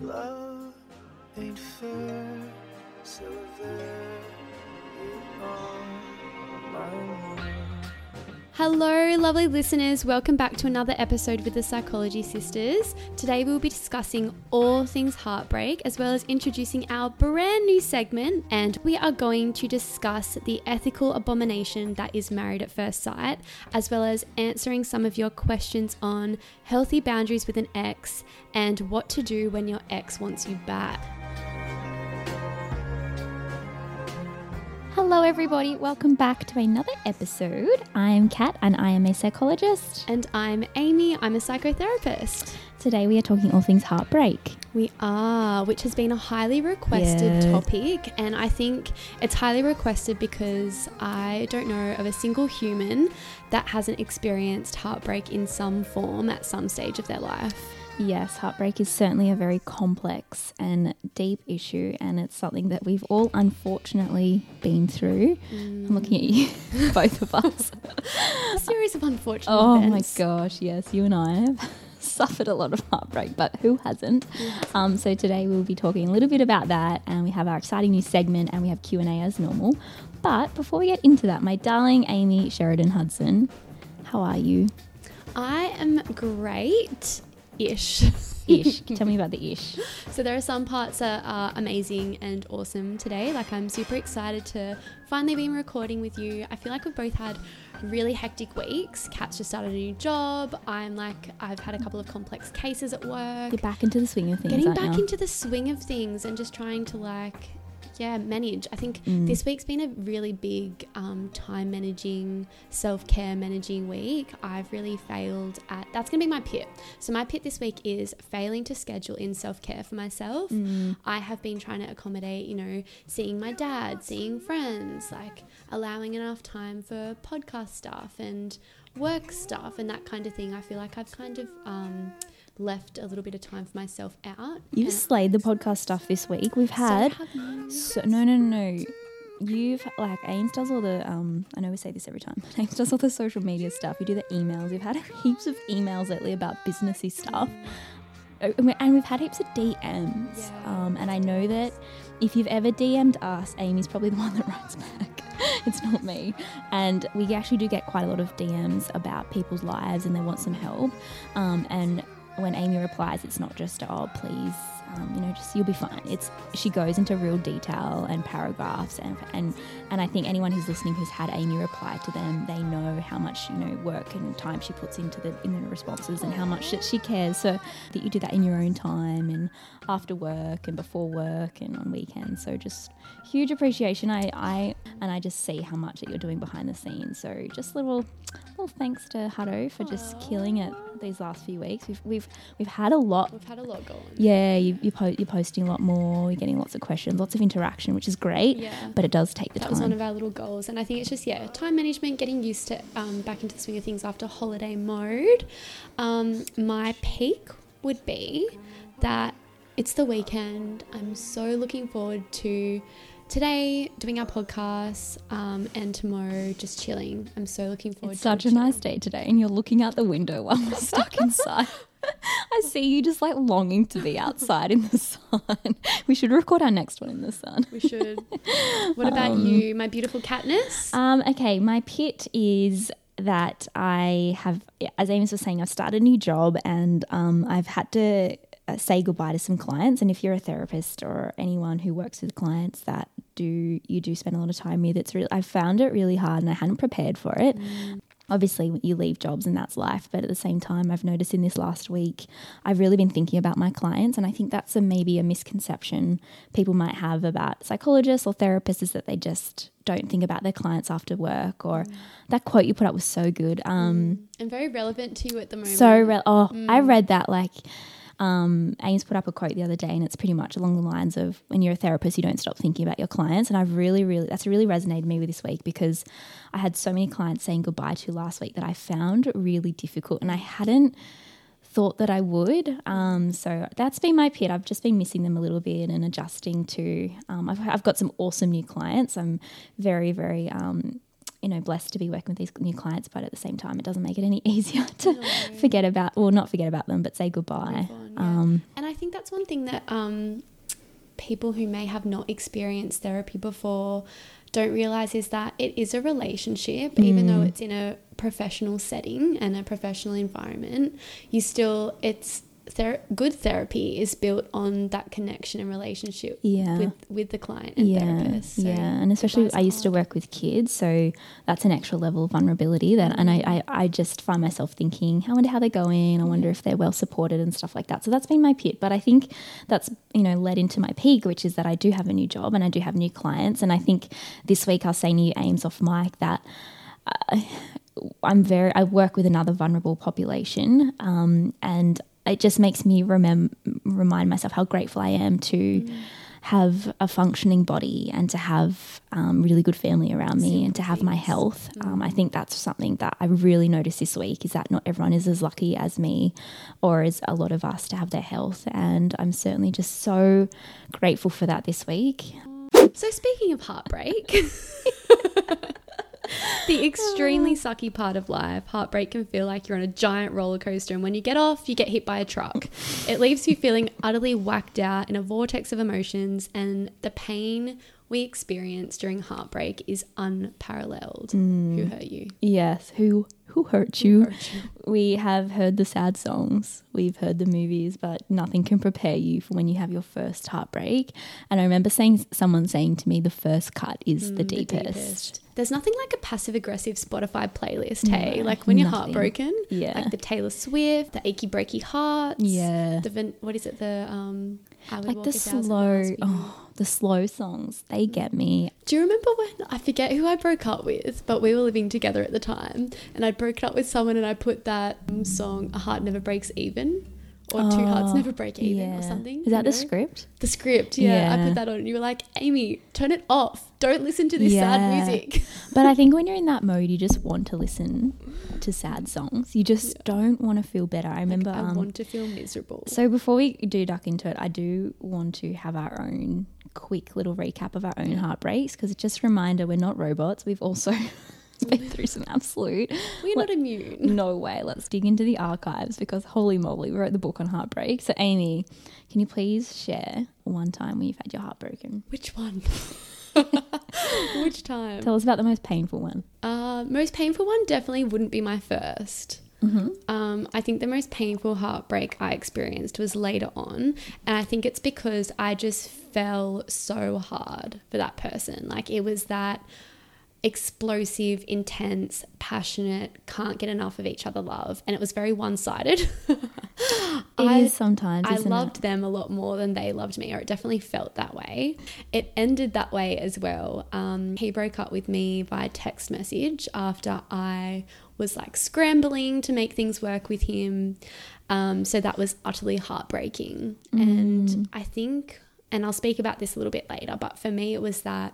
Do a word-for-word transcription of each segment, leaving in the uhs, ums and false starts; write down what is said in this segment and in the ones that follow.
love ain't fair, so there you are, my love. Hello, lovely listeners. Welcome back to another episode with the Psychology Sisters. Today we will be discussing all things heartbreak, as well as introducing our brand new segment. And we are going to discuss the ethical abomination that is married at first sight, as well as answering some of your questions on healthy boundaries with an ex and what to do when your ex wants you back. Hello everybody, welcome back to another episode. I am Kat and I am a psychologist. And I'm Amy, I'm a psychotherapist. Today we are talking all things heartbreak. We are, which has been a highly requested Yeah. topic, and I think it's highly requested because I don't know of a single human that hasn't experienced heartbreak in some form at some stage of their life. Yes, heartbreak is certainly a very complex and deep issue, and it's something that we've all unfortunately been through. Mm. I'm looking at you, both of us. A series of unfortunate Oh events. my gosh, yes, you and I have suffered a lot of heartbreak, but who hasn't? Yes. Um, so today we'll be talking a little bit about that, and we have our exciting new segment, and we have Q and A as normal. But before we get into that, my darling Amy Sheridan Hudson, how are you? I am great. Ish. Ish. Tell me about the ish. So there are some parts that are amazing and awesome today. Like, I'm super excited to finally be recording with you. I feel like we've both had really hectic weeks. Kat's just started a new job. I'm like, I've had a couple of complex cases at work. You're back into the swing of things, Getting aren't back you? into the swing of things and just trying to like, yeah, manage. I think Mm. this week's been a really big um, time managing, self-care managing week. I've really failed at, that's going to be my pit. So my pit this week is failing to schedule in self-care for myself. Mm. I have been trying to accommodate, you know, seeing my dad, seeing friends, like allowing enough time for podcast stuff and work stuff and that kind of thing. I feel like I've kind of um, left a little bit of time for myself out. You've And slayed the podcast stuff this week. We've had so have you. so, no, no, no. You've like Ames does all the um. I know we say this every time. Ames does all the social media stuff. You do the emails. We've had heaps of emails lately about businessy stuff, Oh, and we've had heaps of D Ms. Yeah. Um, and I know that if you've ever D M'd us, Amy's probably the one that writes back. It's not me. And we actually do get quite a lot of D Ms about people's lives and they want some help. Um, and when Amy replies, it's not just, oh, please, um, you know, just you'll be fine. It's she goes into real detail and paragraphs, and and and I think anyone who's listening who's had Amy reply to them, they know how much, you know, work and time she puts into the in the responses and how much that she cares. So that you do that in your own time and after work and before work and on weekends. So just huge appreciation. I, I and I just see how much that you're doing behind the scenes. So just little little thanks to Hutto for just Aww. killing it these last few weeks. We've we've we've had a lot. We've had a lot going. Yeah, you, you po- you're posting a lot more. You're getting lots of questions, lots of interaction, which is great. Yeah. But it does take the That time. was one of our little goals, and I think it's just, yeah, time management, getting used to um, back into the swing of things after holiday mode. Um, my peak would be that it's the weekend. I'm so looking forward to today doing our podcast, um, and tomorrow just chilling. I'm so looking forward It's to such a chilling. nice day today, and you're looking out the window while we're stuck inside. I see you just like longing to be outside in the sun. We should record our next one in the sun. We should. What about Um, you, my beautiful Katniss? Um, okay, my pit is that I have, as Amos was saying, I've started a new job and um, I've had to uh, say goodbye to some clients. And if you're a therapist or anyone who works with clients that do you do spend a lot of time with, it's really, I found it really hard and I hadn't prepared for it. Mm. Obviously, you leave jobs and that's life. But at the same time, I've noticed in this last week, I've really been thinking about my clients. And I think that's a, maybe a misconception people might have about psychologists or therapists, is that they just don't think about their clients after work. Or Mm. that quote you put up was so good. Um, And very relevant to you at the moment. so, re- oh, Mm. I read that like... Um, Ames put up a quote the other day and it's pretty much along the lines of, when you're a therapist, you don't stop thinking about your clients. And I've really, really, that's really resonated me with this week, because I had so many clients saying goodbye to last week that I found really difficult and I hadn't thought that I would. Um, so that's been my pit. I've just been missing them a little bit and adjusting to, um, I've, I've got some awesome new clients. I'm very, very, um, you know, blessed to be working with these new clients, but at the same time, it doesn't make it any easier to no. forget about, well, not forget about them, but say goodbye. On, yeah. um, and I think that's one thing that um, people who may have not experienced therapy before don't realize is that it is a relationship, mm. even though it's in a professional setting and a professional environment. You still, it's Ther- good therapy is built on that connection and relationship yeah. with, with the client and yeah. therapist. So yeah, and especially I used hard. to work with kids, so that's an extra level of vulnerability. That, mm. and I, I, I just find myself thinking, I wonder how they're going. I wonder if they're well supported and stuff like that. So that's been my pit. But I think that's, you know, led into my peak, which is that I do have a new job and I do have new clients. And I think this week I was saying to you, Ames, off mic, that uh, I'm very. I work with another vulnerable population, um, and it just makes me remem- remind myself how grateful I am to mm. have a functioning body and to have um, really good family around me Simple and to have things. my health. Mm. Um, I think that's something that I really noticed this week, is that not everyone is as lucky as me or as a lot of us to have their health. And I'm certainly just so grateful for that this week. So speaking of heartbreak... The extremely sucky part of life, heartbreak can feel like you're on a giant roller coaster, and when you get off, you get hit by a truck. It leaves you feeling utterly whacked out in a vortex of emotions, and the pain we experience during heartbreak is unparalleled. Mm. Who hurt you? Yes, who who hurt you? Who hurt you? We have heard the sad songs, we've heard the movies, but nothing can prepare you for when you have your first heartbreak. And I remember saying someone saying to me, the first cut is mm, the, deepest. the deepest. There's nothing like a passive-aggressive Spotify playlist, hey? No, like when you're nothing. heartbroken, yeah. like the Taylor Swift, the Achy Breaky Hearts, yeah. the, what is it, the... um. I would like walk the a thousand slow, miles oh, the slow songs, they get me. Do you remember when, I forget who I broke up with, but we were living together at the time, and I broke up with someone and I put that song, A Heart Never Breaks Even, or oh, Two Hearts Never Break Even, yeah. or something. Is that know? the script? The script, yeah. yeah. I put that on and you were like, Amy, turn it off. Don't listen to this yeah. sad music. But I think when you're in that mode, you just want to listen to sad songs. You just yeah. don't want to feel better. I remember... Like, I um, want to feel miserable. So before we do duck into it, I do want to have our own quick little recap of our own heartbreaks, because it's just a reminder we're not robots. We've also... been through some absolute... We're not immune. No way. Let's dig into the archives, because holy moly, we wrote the book on heartbreak. So Amy, can you please share one time when you've had your heart broken? Which one? Which time? Tell us about the most painful one. Uh, most painful one definitely wouldn't be my first. Mm-hmm. Um, I think the most painful heartbreak I experienced was later on, and I think it's because I just fell so hard for that person. Like, it was that explosive, intense, passionate, can't get enough of each other love, and it was very one-sided. It I, is sometimes, I isn't loved it? them a lot more than they loved me, or it definitely felt that way. It ended that way as well. Um, he broke up with me via text message after I was like scrambling to make things work with him. Um, so that was utterly heartbreaking. Mm. And I think, and I'll speak about this a little bit later, but for me it was that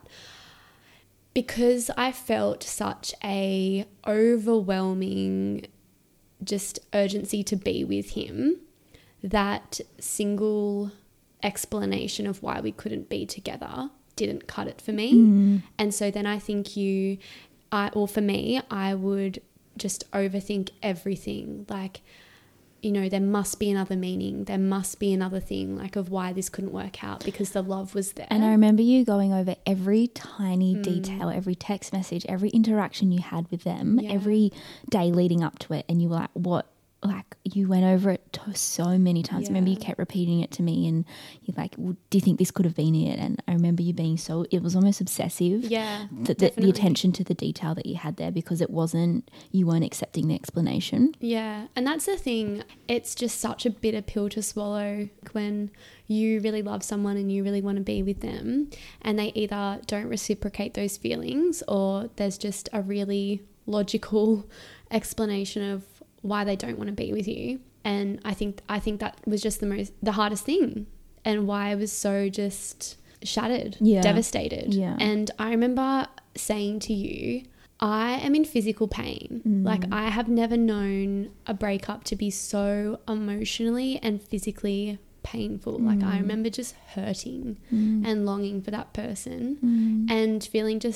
because I felt such a overwhelming just urgency to be with him, that single explanation of why we couldn't be together didn't cut it for me. Mm. And so then I think you, I, or for me, I would just overthink everything. Like, you know, there must be another meaning. There must be another thing, like, of why this couldn't work out, because the love was there. And I remember you going over every tiny Mm. detail, every text message, every interaction you had with them, Yeah. every day leading up to it. And you were like, what? Like, you went over it to so many times. I remember you Yeah. kept repeating it to me, and you're like, well, do you think this could have been it? And I remember you being so, it was almost obsessive. Yeah, The, the, the definitely. attention to the detail that you had there, because it wasn't, you weren't accepting the explanation. Yeah, and that's the thing. It's just such a bitter pill to swallow when you really love someone and you really want to be with them, and they either don't reciprocate those feelings, or there's just a really logical explanation of why they don't want to be with you. And I think I think that was just the most the hardest thing, and why I was so just shattered, Yeah. devastated. Yeah. And I remember saying to you, I am in physical pain. Mm. Like, I have never known a breakup to be so emotionally and physically painful. Like, I remember just hurting Mm. and longing for that person Mm. and feeling just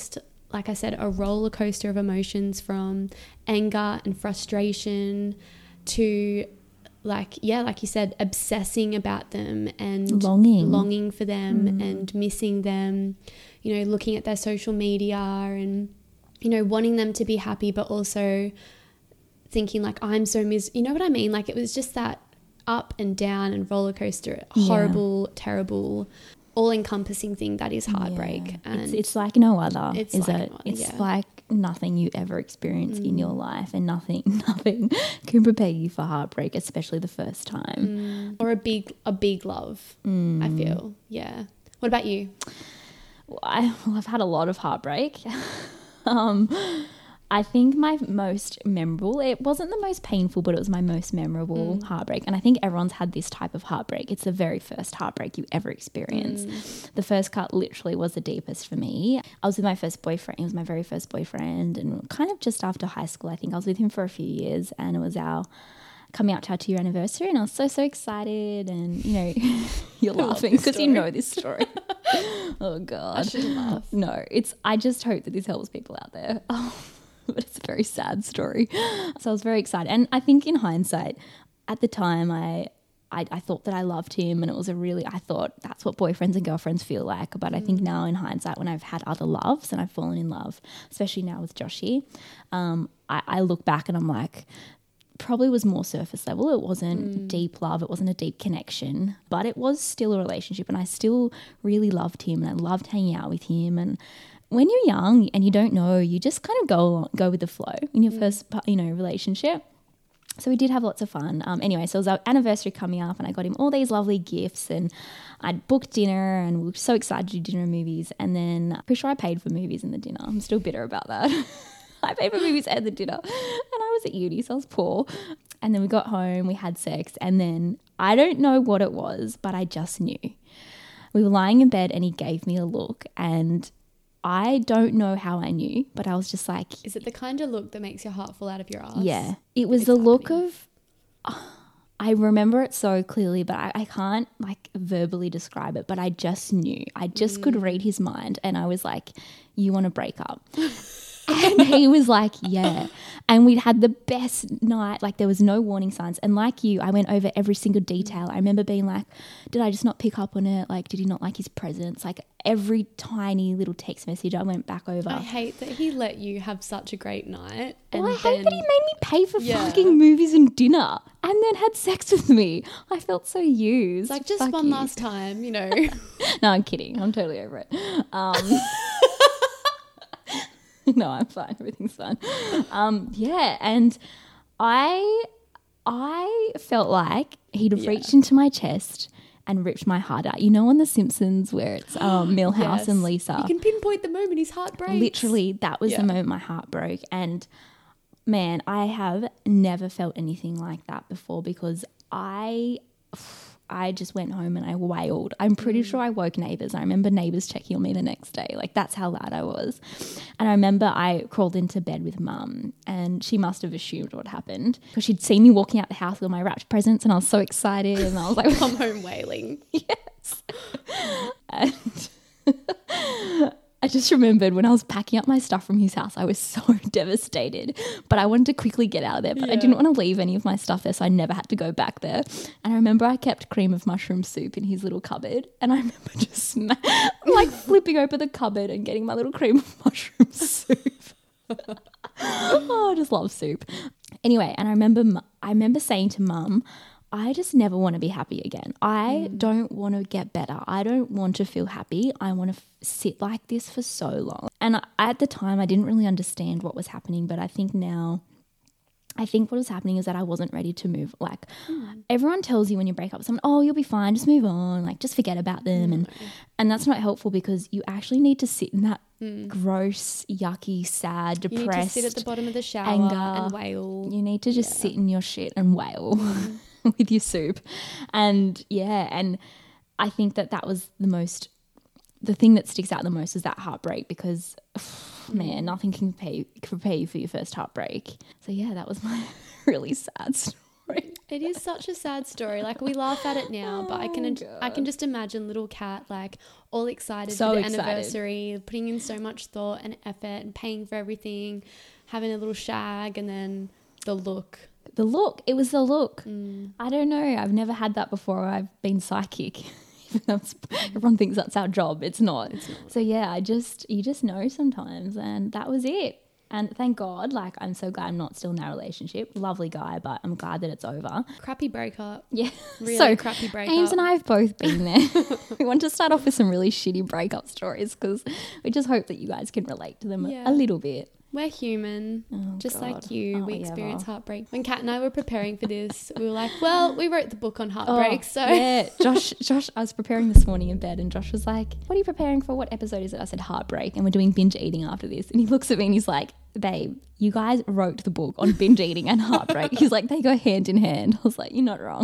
like I said, a roller coaster of emotions, from anger and frustration to, like, yeah, like you said, obsessing about them and Longing. longing for them Mm. and missing them, you know, looking at their social media and, you know, wanting them to be happy, but also thinking like, I'm so mis, you know what I mean? Like, it was just that up and down and roller coaster, horrible, yeah. terrible, all-encompassing thing that is heartbreak. Yeah. And it's, it's like no other, it's is like it? no other, It's yeah. like nothing you ever experience Mm. in your life, and nothing, nothing can prepare you for heartbreak, especially the first time. Mm. Or a big, a big love, Mm. I feel. Yeah. What about you? Well, I, well, I've had a lot of heartbreak. um, I think my most memorable, it wasn't the most painful, but it was my most memorable Mm. heartbreak. And I think everyone's had this type of heartbreak. It's the very first heartbreak you ever experience. Mm. The first cut literally was the deepest for me. I was with my first boyfriend. He was my very first boyfriend. And kind of just after high school, I think I was with him for a few years, and it was our coming up to our two-year anniversary, and I was so, so excited. And, you know, you're I love laughing this because you story. know this story. Oh, God. I shouldn't laugh. No, it's, I just hope that this helps people out there. Oh, but it's a very sad story. So I was very excited. And I think in hindsight, at the time, I, I, I thought that I loved him, and it was a really, I thought that's what boyfriends and girlfriends feel like. But I think now in hindsight, when I've had other loves and I've fallen in love, especially now with Joshy, um, I, I look back and I'm like, probably was more surface level. It wasn't Mm. deep love. It wasn't a deep connection, but it was still a relationship, and I still really loved him, and I loved hanging out with him. And when you're young and you don't know, you just kind of go along, go with the flow in your Mm. first, you know, relationship. So we did have lots of fun. Um, anyway, so it was our anniversary coming up, and I got him all these lovely gifts, and I'd booked dinner, and we were so excited to do dinner and movies. And then I'm pretty sure I paid for movies and the dinner. I'm still bitter about that. I paid for movies and the dinner, and I was at uni, so I was poor. And then we got home, we had sex, and then I don't know what it was, but I just knew. We were lying in bed, and he gave me a look, and I don't know how I knew, but I was just like, Is it the kind of look that makes your heart fall out of your ass? yeah. It was It's the look happening. of, I remember it so clearly, but I, I can't like verbally describe it, but I just knew. I just could read his mind, and I was like, you want to break up? And he was like, yeah. And we'd had the best night. Like, there was no warning signs. And like you, I went over every single detail. I remember being like, did I just not pick up on it? Like, did he not like his presence? Like, every tiny little text message I went back over. I hate that he let you have such a great night. And Well, I hate then, that he made me pay for Yeah. fucking movies and dinner and then had sex with me. I felt so used. like, just Fuck one you. last time, you know. No, I'm kidding. I'm totally over it. Um, no, I'm fine. Everything's fine. Um, yeah, and I, I felt like he'd have Yeah. reached into my chest and ripped my heart out. You know, on The Simpsons where it's um, Milhouse Yes. and Lisa. You can pinpoint the moment his heart breaks. Literally, that was Yeah. the moment my heart broke. And man, I have never felt anything like that before, because I I just went home and I wailed. I'm pretty sure I woke neighbours. I remember neighbours checking on me the next day. Like, that's how loud I was. And I remember I crawled into bed with mum, and she must have assumed what happened, because she'd seen me walking out the house with my wrapped presents, and I was so excited, and I was like, Come home wailing. yes. And I just remembered when I was packing up my stuff from his house, I was so devastated, but I wanted to quickly get out of there, but I Yeah. didn't want to leave any of my stuff there, so I never had to go back there. And I remember I kept cream of mushroom soup in his little cupboard, and I remember just sma- like flipping open the cupboard and getting my little cream of mushroom soup. Oh, I just love soup. Anyway, and I remember mu- I remember saying to mum, I just never want to be happy again. I Mm. don't want to get better. I don't want to feel happy. I want to f- sit like this for so long. And I, at the time, I didn't really understand what was happening, but I think now, I think what was happening is that I wasn't ready to move. Like, Mm. everyone tells you when you break up with someone, oh, you'll be fine, just move on, like, just forget about them. And and that's not helpful, because you actually need to sit in that gross, yucky, sad, You need to depressed sit at the bottom of the shower anger. and wail. You need to just sit in your shit and wail with your soup. And yeah, and I think that that was the most, the thing that sticks out the most is that heartbreak, because man, nothing can prepare you, prepare you for your first heartbreak. So yeah, that was my really sad story. story. It is such a sad story. Like, we laugh at it now, but I can Oh, I can just imagine little Kat, like, all excited So for the excited. anniversary, putting in so much thought and effort and paying for everything, having a little shag, and then the look. The look, it was the look. Mm. I don't know. I've never had that before. I've been psychic. Everyone thinks that's our job. It's not. It's not. So yeah, I just, you just know sometimes, and that was it. And thank God, like, I'm so glad I'm not still in that relationship. Lovely guy, but I'm glad that it's over. Crappy breakup. Yeah. Really so, crappy breakup. Ames and I have both been there. We want to start off with some really shitty breakup stories because we just hope that you guys can relate to them Yeah. a, a little bit. We're human, Oh, just God. like you. Aren't we we experience ever? heartbreak. When Kat and I were preparing for this, we were like, well, we wrote the book on heartbreak, Oh, so yeah, Josh, Josh, I was preparing this morning in bed and Josh was like, what are you preparing for? What episode is it? I said, heartbreak. And we're doing binge eating after this. And he looks at me and he's like, babe, you guys wrote the book on binge eating and heartbreak. He's like, they go hand in hand. I was like, you're not wrong.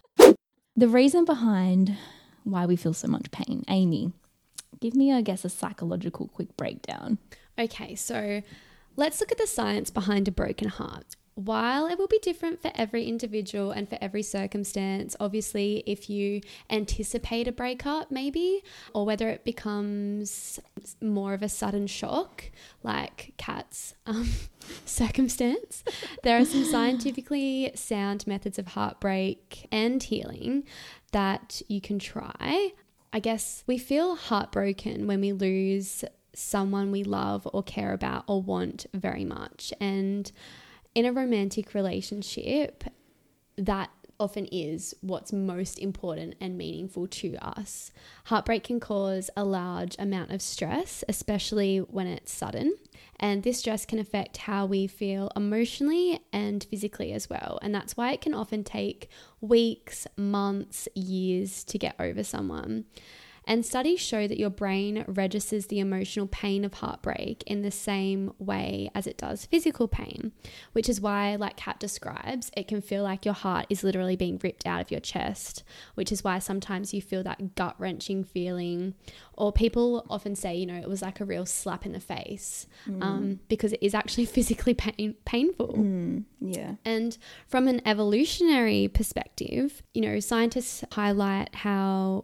The reason behind why we feel so much pain, Amy, give me, I guess, a psychological quick breakdown. Okay, so let's look at the science behind a broken heart. While it will be different for every individual and for every circumstance, obviously, if you anticipate a breakup, maybe, or whether it becomes more of a sudden shock, like Kat's um, circumstance, there are some scientifically sound methods of heartbreak and healing that you can try. I guess we feel heartbroken when we lose someone we love or care about or want very much. And in a romantic relationship, that often is what's most important and meaningful to us. Heartbreak can cause a large amount of stress, especially when it's sudden. And this stress can affect how we feel emotionally and physically as well. And that's why it can often take weeks, months, years to get over someone. And studies show that your brain registers the emotional pain of heartbreak in the same way as it does physical pain, which is why, like Kat describes, it can feel like your heart is literally being ripped out of your chest, which is why sometimes you feel that gut-wrenching feeling, or people often say, you know, it was like a real slap in the face, mm. um, because it is actually physically pain- painful. Mm, yeah. And from an evolutionary perspective, you know, scientists highlight how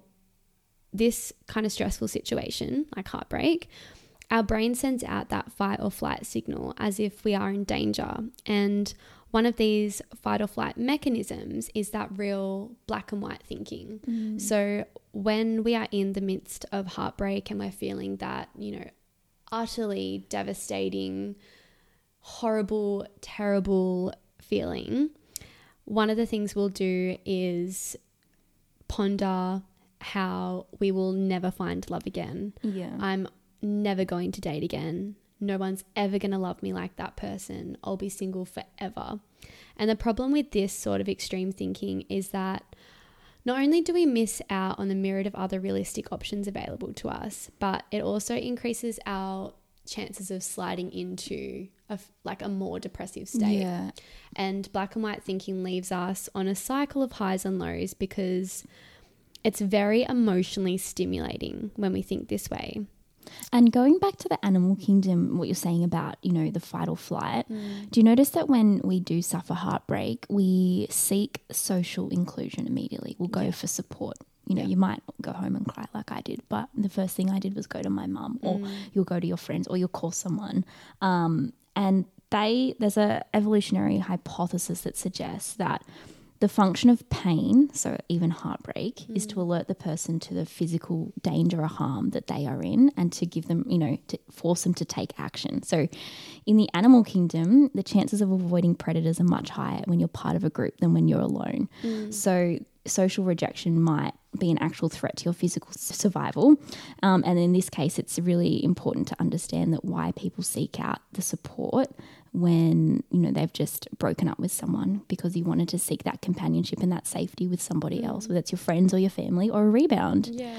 this kind of stressful situation, like heartbreak, our brain sends out that fight or flight signal as if we are in danger. And one of these fight or flight mechanisms is that real black and white thinking. Mm. So when we are in the midst of heartbreak and we're feeling that, you know, utterly devastating, horrible, terrible feeling, one of the things we'll do is ponder how we will never find love again. Yeah. I'm never going to date again. No one's ever going to love me like that person. I'll be single forever. And the problem with this sort of extreme thinking is that not only do we miss out on the myriad of other realistic options available to us, but it also increases our chances of sliding into a, like a more depressive state. Yeah. And black and white thinking leaves us on a cycle of highs and lows because it's very emotionally stimulating when we think this way. And going back to the animal kingdom, what you're saying about, you know, the fight or flight, mm. do you notice that when we do suffer heartbreak, we seek social inclusion immediately? We'll go yeah. for support. You know, yeah. you might go home and cry like I did, but the first thing I did was go to my mum, or mm. you'll go to your friends, or you'll call someone. Um, and they, there's a evolutionary hypothesis that suggests that the function of pain, so even heartbreak, mm. is to alert the person to the physical danger or harm that they are in and to give them, you know, to force them to take action. So in the animal kingdom, the chances of avoiding predators are much higher when you're part of a group than when you're alone. Mm. So social rejection might be an actual threat to your physical survival. Um, and in this case, it's really important to understand that why people seek out the support when, you know, they've just broken up with someone, because you wanted to seek that companionship and that safety with somebody mm. else, whether it's your friends or your family or a rebound. Yeah. And well,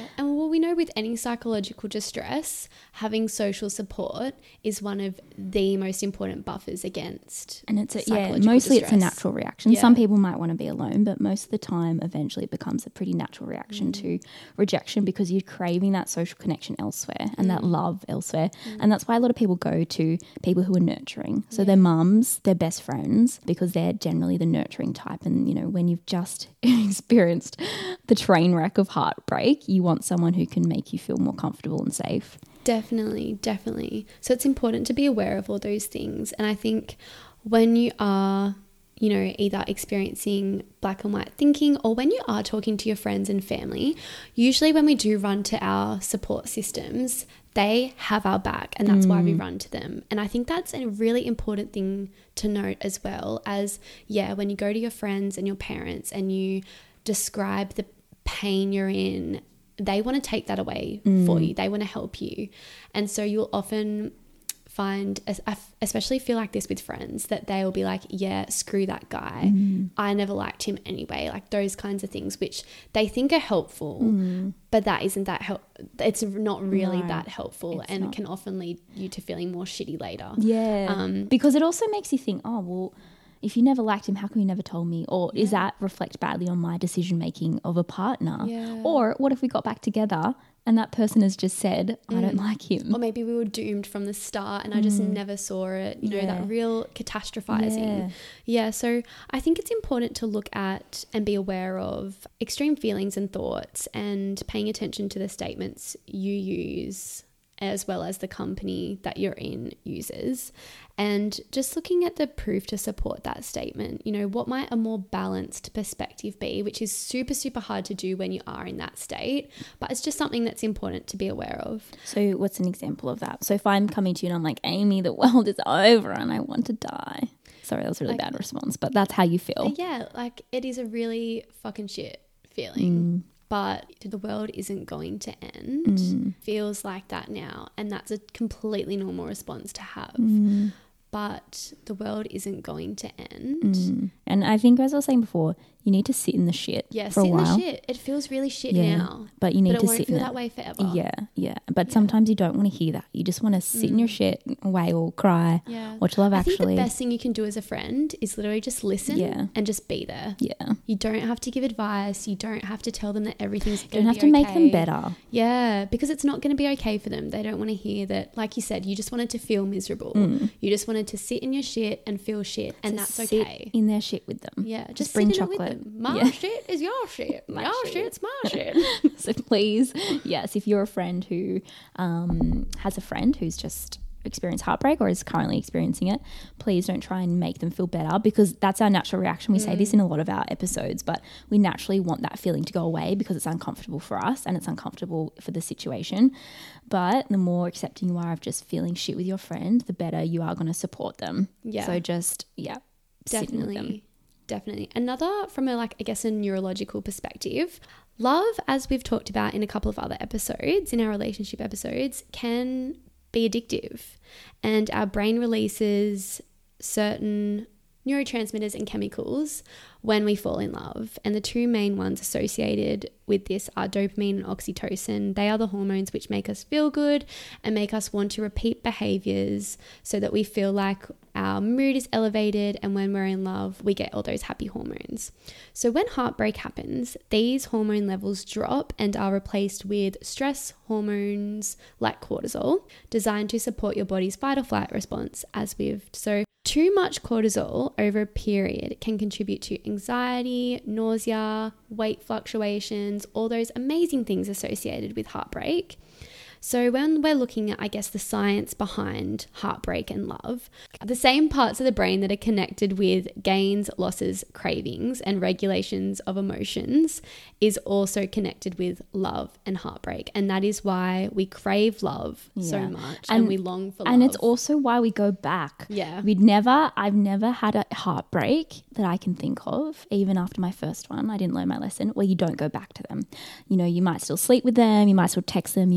well, we know with any psychological distress, having social support is one of the most important buffers against. And it's a, yeah, mostly distress. It's a natural reaction. Yeah. Some people might want to be alone, but most of the time, eventually, it becomes a pretty natural reaction mm. to rejection because you're craving that social connection elsewhere and mm. that love elsewhere. Mm. And that's why a lot of people go to people who are nurturing. So yeah. their mums, their best friends, because they're generally the nurturing type. And you know, when you've just experienced the train wreck of heartbreak, you want someone who can make you feel more comfortable and safe. Definitely, definitely. So it's important to be aware of all those things. And I think when you are, you know, either experiencing black and white thinking or when you are talking to your friends and family, usually when we do run to our support systems, they have our back, and that's mm. why we run to them. And I think that's a really important thing to note as well as, yeah, when you go to your friends and your parents and you describe the pain you're in, they want to take that away mm. for you. They want to help you. And so you'll often find, I especially feel like this with friends, that they'll be like, yeah, screw that guy. Mm. I never liked him anyway. Like those kinds of things, which they think are helpful, mm. but that isn't that help. It's not really no, that helpful and not. Can often lead you to feeling more shitty later. Yeah. Um, because it also makes you think, oh, well, if you never liked him, how come you never told me? Or yeah. is that reflect badly on my decision making of a partner? Yeah. Or what if we got back together and that person has just said, I mm. don't like him? Or maybe we were doomed from the start and mm. I just never saw it, you know, yeah. that real catastrophizing. Yeah. yeah, so I think it's important to look at and be aware of extreme feelings and thoughts and paying attention to the statements you use as well as the company that you're in uses, and just looking at the proof to support that statement. You know, what might a more balanced perspective be, which is super, super hard to do when you are in that state, but it's just something that's important to be aware of. So what's an example of that? So if I'm coming to you and I'm like, Amy, the world is over and I want to die. Sorry, that was a really like, bad response, but that's how you feel. Yeah, like it is a really fucking shit feeling. Mm. But the world isn't going to end. Mm. Feels like that now. And that's a completely normal response to have. Mm. But the world isn't going to end. Mm. And I think, as I was saying before, you need to sit in the shit yeah, for a while. Yeah, sit in the shit. It feels really shit yeah, now. But you need but to it sit in it. It won't feel that way forever. Yeah, yeah. But yeah. sometimes you don't want to hear that. You just want to sit mm. in your shit, wail, cry, yeah. watch Love Actually. I think the best thing you can do as a friend is literally just listen yeah. and just be there. Yeah. You don't have to give advice. You don't have to tell them that everything's going to be okay. You don't have to make them better. Yeah, because it's not going to be okay for them. They don't want to hear that. Like you said, you just wanted to feel miserable. Mm. You just wanted to sit in your shit and feel shit, and so that's sit okay. in their shit with them. Yeah, just, just bring sit chocolate. In it with them. My yeah. shit is your shit. My your shit. shit's my shit. So please, yes, if you're a friend who um, has a friend who's just experienced heartbreak or is currently experiencing it, please don't try and make them feel better, because that's our natural reaction. We mm. say this in a lot of our episodes, but we naturally want that feeling to go away because it's uncomfortable for us and it's uncomfortable for the situation. But the more accepting you are of just feeling shit with your friend, the better you are going to support them. Yeah. So just, yeah, definitely. Definitely. Another, from a, like, I guess, a neurological perspective, love, as we've talked about in a couple of other episodes, in our relationship episodes, can be addictive. And our brain releases certain neurotransmitters and chemicals when we fall in love. And the two main ones associated with this are dopamine and oxytocin. They are the hormones which make us feel good and make us want to repeat behaviors so that we feel like our mood is elevated, and when we're in love, we get all those happy hormones. So when heartbreak happens, these hormone levels drop and are replaced with stress hormones like cortisol, designed to support your body's fight or flight response, as we've so too much cortisol over a period can contribute to anxiety, nausea, weight fluctuations, all those amazing things associated with heartbreak. So when we're looking at, I guess, the science behind heartbreak and love, the same parts of the brain that are connected with gains, losses, cravings, and regulations of emotions is also connected with love and heartbreak. And that is why we crave love yeah. so much and, and we long for love. And it's also why we go back. Yeah. We'd never, I've never had a heartbreak that I can think of, even after my first one. I didn't learn my lesson, where you don't go back to them. You know, you might still sleep with them, you might still text them, or, you know,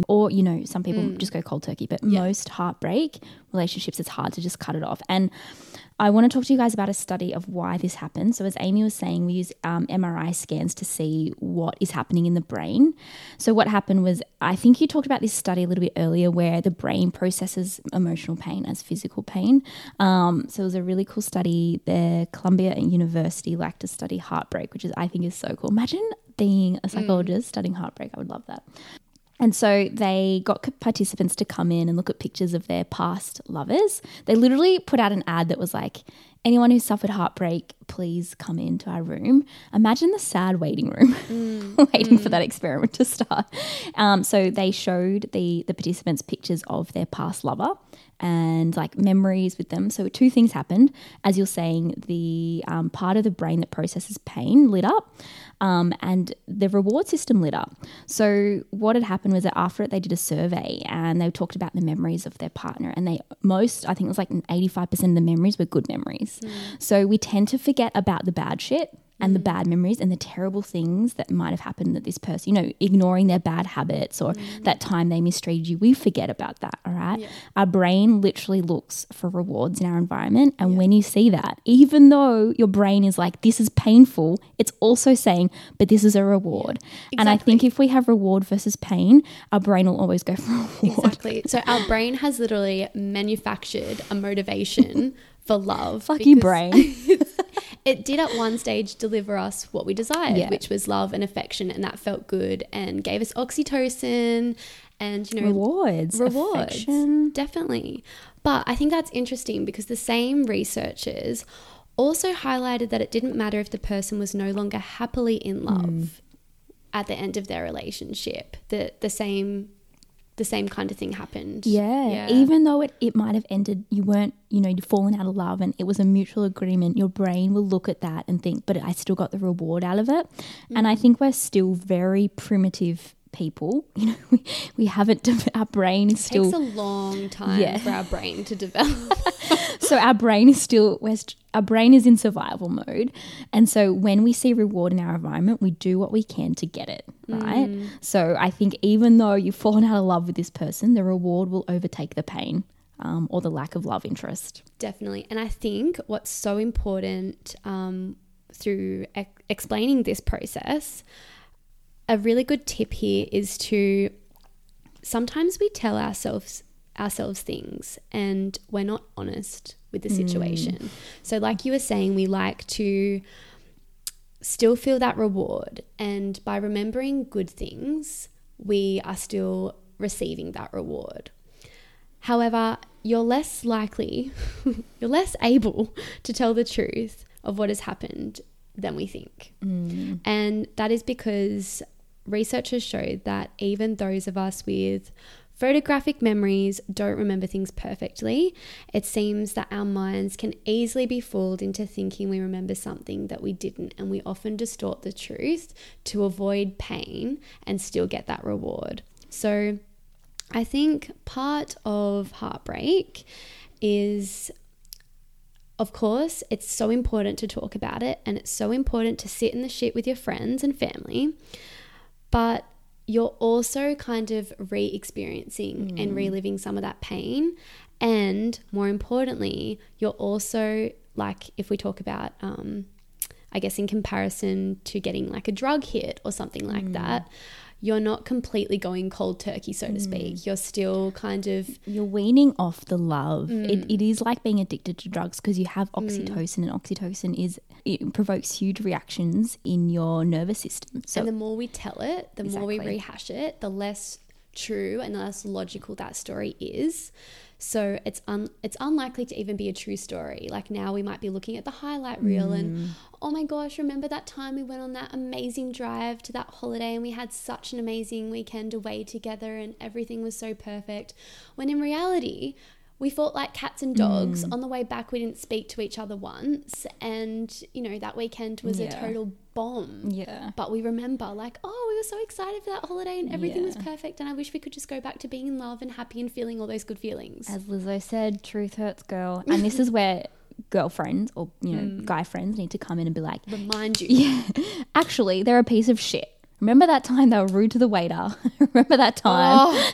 know, some people Mm. just go cold turkey, but Yeah. most heartbreak relationships, it's hard to just cut it off. And I want to talk to you guys about a study of why this happens. So as Amy was saying, we use um, M R I scans to see what is happening in the brain. So what happened was, I think you talked about this study a little bit earlier where the brain processes emotional pain as physical pain. Um, so it was a really cool study. The Columbia University like to study heartbreak, which is I think is so cool. Imagine being a psychologist mm. studying heartbreak. I would love that. And so they got participants to come in and look at pictures of their past lovers. They literally put out an ad that was like, anyone who suffered heartbreak, please come into our room. Imagine the sad waiting room, mm. waiting mm. for that experiment to start. Um, so they showed the, the participants pictures of their past lover and like memories with them. So two things happened. As you're saying, the um, part of the brain that processes pain lit up. Um, and the reward system lit up. So what had happened was that after it, they did a survey and they talked about the memories of their partner, and they most, I think it was like eighty-five percent of the memories were good memories. Mm. So we tend to forget about the bad shit and mm. the bad memories and the terrible things that might have happened that this person, you know, ignoring their bad habits or mm. that time they mistreated you. We forget about that, all right? Yeah. Our brain literally looks for rewards in our environment. And yeah. when you see that, even though your brain is like, this is painful, it's also saying, but this is a reward. Yeah, exactly. And I think if we have reward versus pain, our brain will always go for reward. Exactly. So our brain has literally manufactured a motivation for love. Fuck you, brain. It did at one stage deliver us what we desired, yeah. which was love and affection, and that felt good and gave us oxytocin and, you know, rewards. Rewards. Affection. Definitely. But I think that's interesting because the same researchers also highlighted that it didn't matter if the person was no longer happily in love mm. at the end of their relationship. The the same the same kind of thing happened. Yeah. yeah. Even though it, it might have ended, you weren't, you know, you'd fallen out of love and it was a mutual agreement, your brain will look at that and think, but I still got the reward out of it. Mm. And I think we're still very primitive people. You know, we, we haven't, de- our brain is still. It takes a long time yeah. for our brain to develop. So our brain is still, we're st- our brain is in survival mode. And so when we see reward in our environment, we do what we can to get it, right? Mm. So I think even though you've fallen out of love with this person, the reward will overtake the pain um, or the lack of love interest. Definitely. And I think what's so important um, through e- explaining this process, a really good tip here is to sometimes we tell ourselves ourselves things and we're not honest with the situation. Mm. So like you were saying, we like to still feel that reward, and by remembering good things, we are still receiving that reward. However, you're less likely, you're less able to tell the truth of what has happened than we think. Mm. And that is because researchers showed that even those of us with photographic memories don't remember things perfectly. It seems that our minds can easily be fooled into thinking we remember something that we didn't, and we often distort the truth to avoid pain and still get that reward. So I think part of heartbreak is, of course, it's so important to talk about it, and it's so important to sit in the shit with your friends and family, but you're also kind of re-experiencing mm. and reliving some of that pain. And more importantly, you're also, like, if we talk about, um, I guess in comparison to getting like a drug hit or something like mm. that, you're not completely going cold turkey, so to mm. speak. You're still kind of... You're weaning off the love. Mm. It, it is like being addicted to drugs because you have oxytocin mm. and oxytocin is... It provokes huge reactions in your nervous system. So and the more we tell it, the exactly. more we rehash it, the less true and the less logical that story is. So it's un- it's unlikely to even be a true story. Like now we might be looking at the highlight reel mm. and, oh my gosh, remember that time we went on that amazing drive to that holiday and we had such an amazing weekend away together and everything was so perfect. When in reality, we fought like cats and dogs. Mm. On the way back, we didn't speak to each other once. And, you know, that weekend was yeah. a total bomb. Yeah. But we remember like, oh, we were so excited for that holiday and everything yeah. was perfect. And I wish we could just go back to being in love and happy and feeling all those good feelings. As Lizzo said, truth hurts, girl. And this is where girlfriends or, you know, mm. guy friends need to come in and be like, remind you. Yeah. Actually, they're a piece of shit. Remember that time they were rude to the waiter? Remember that time? Oh,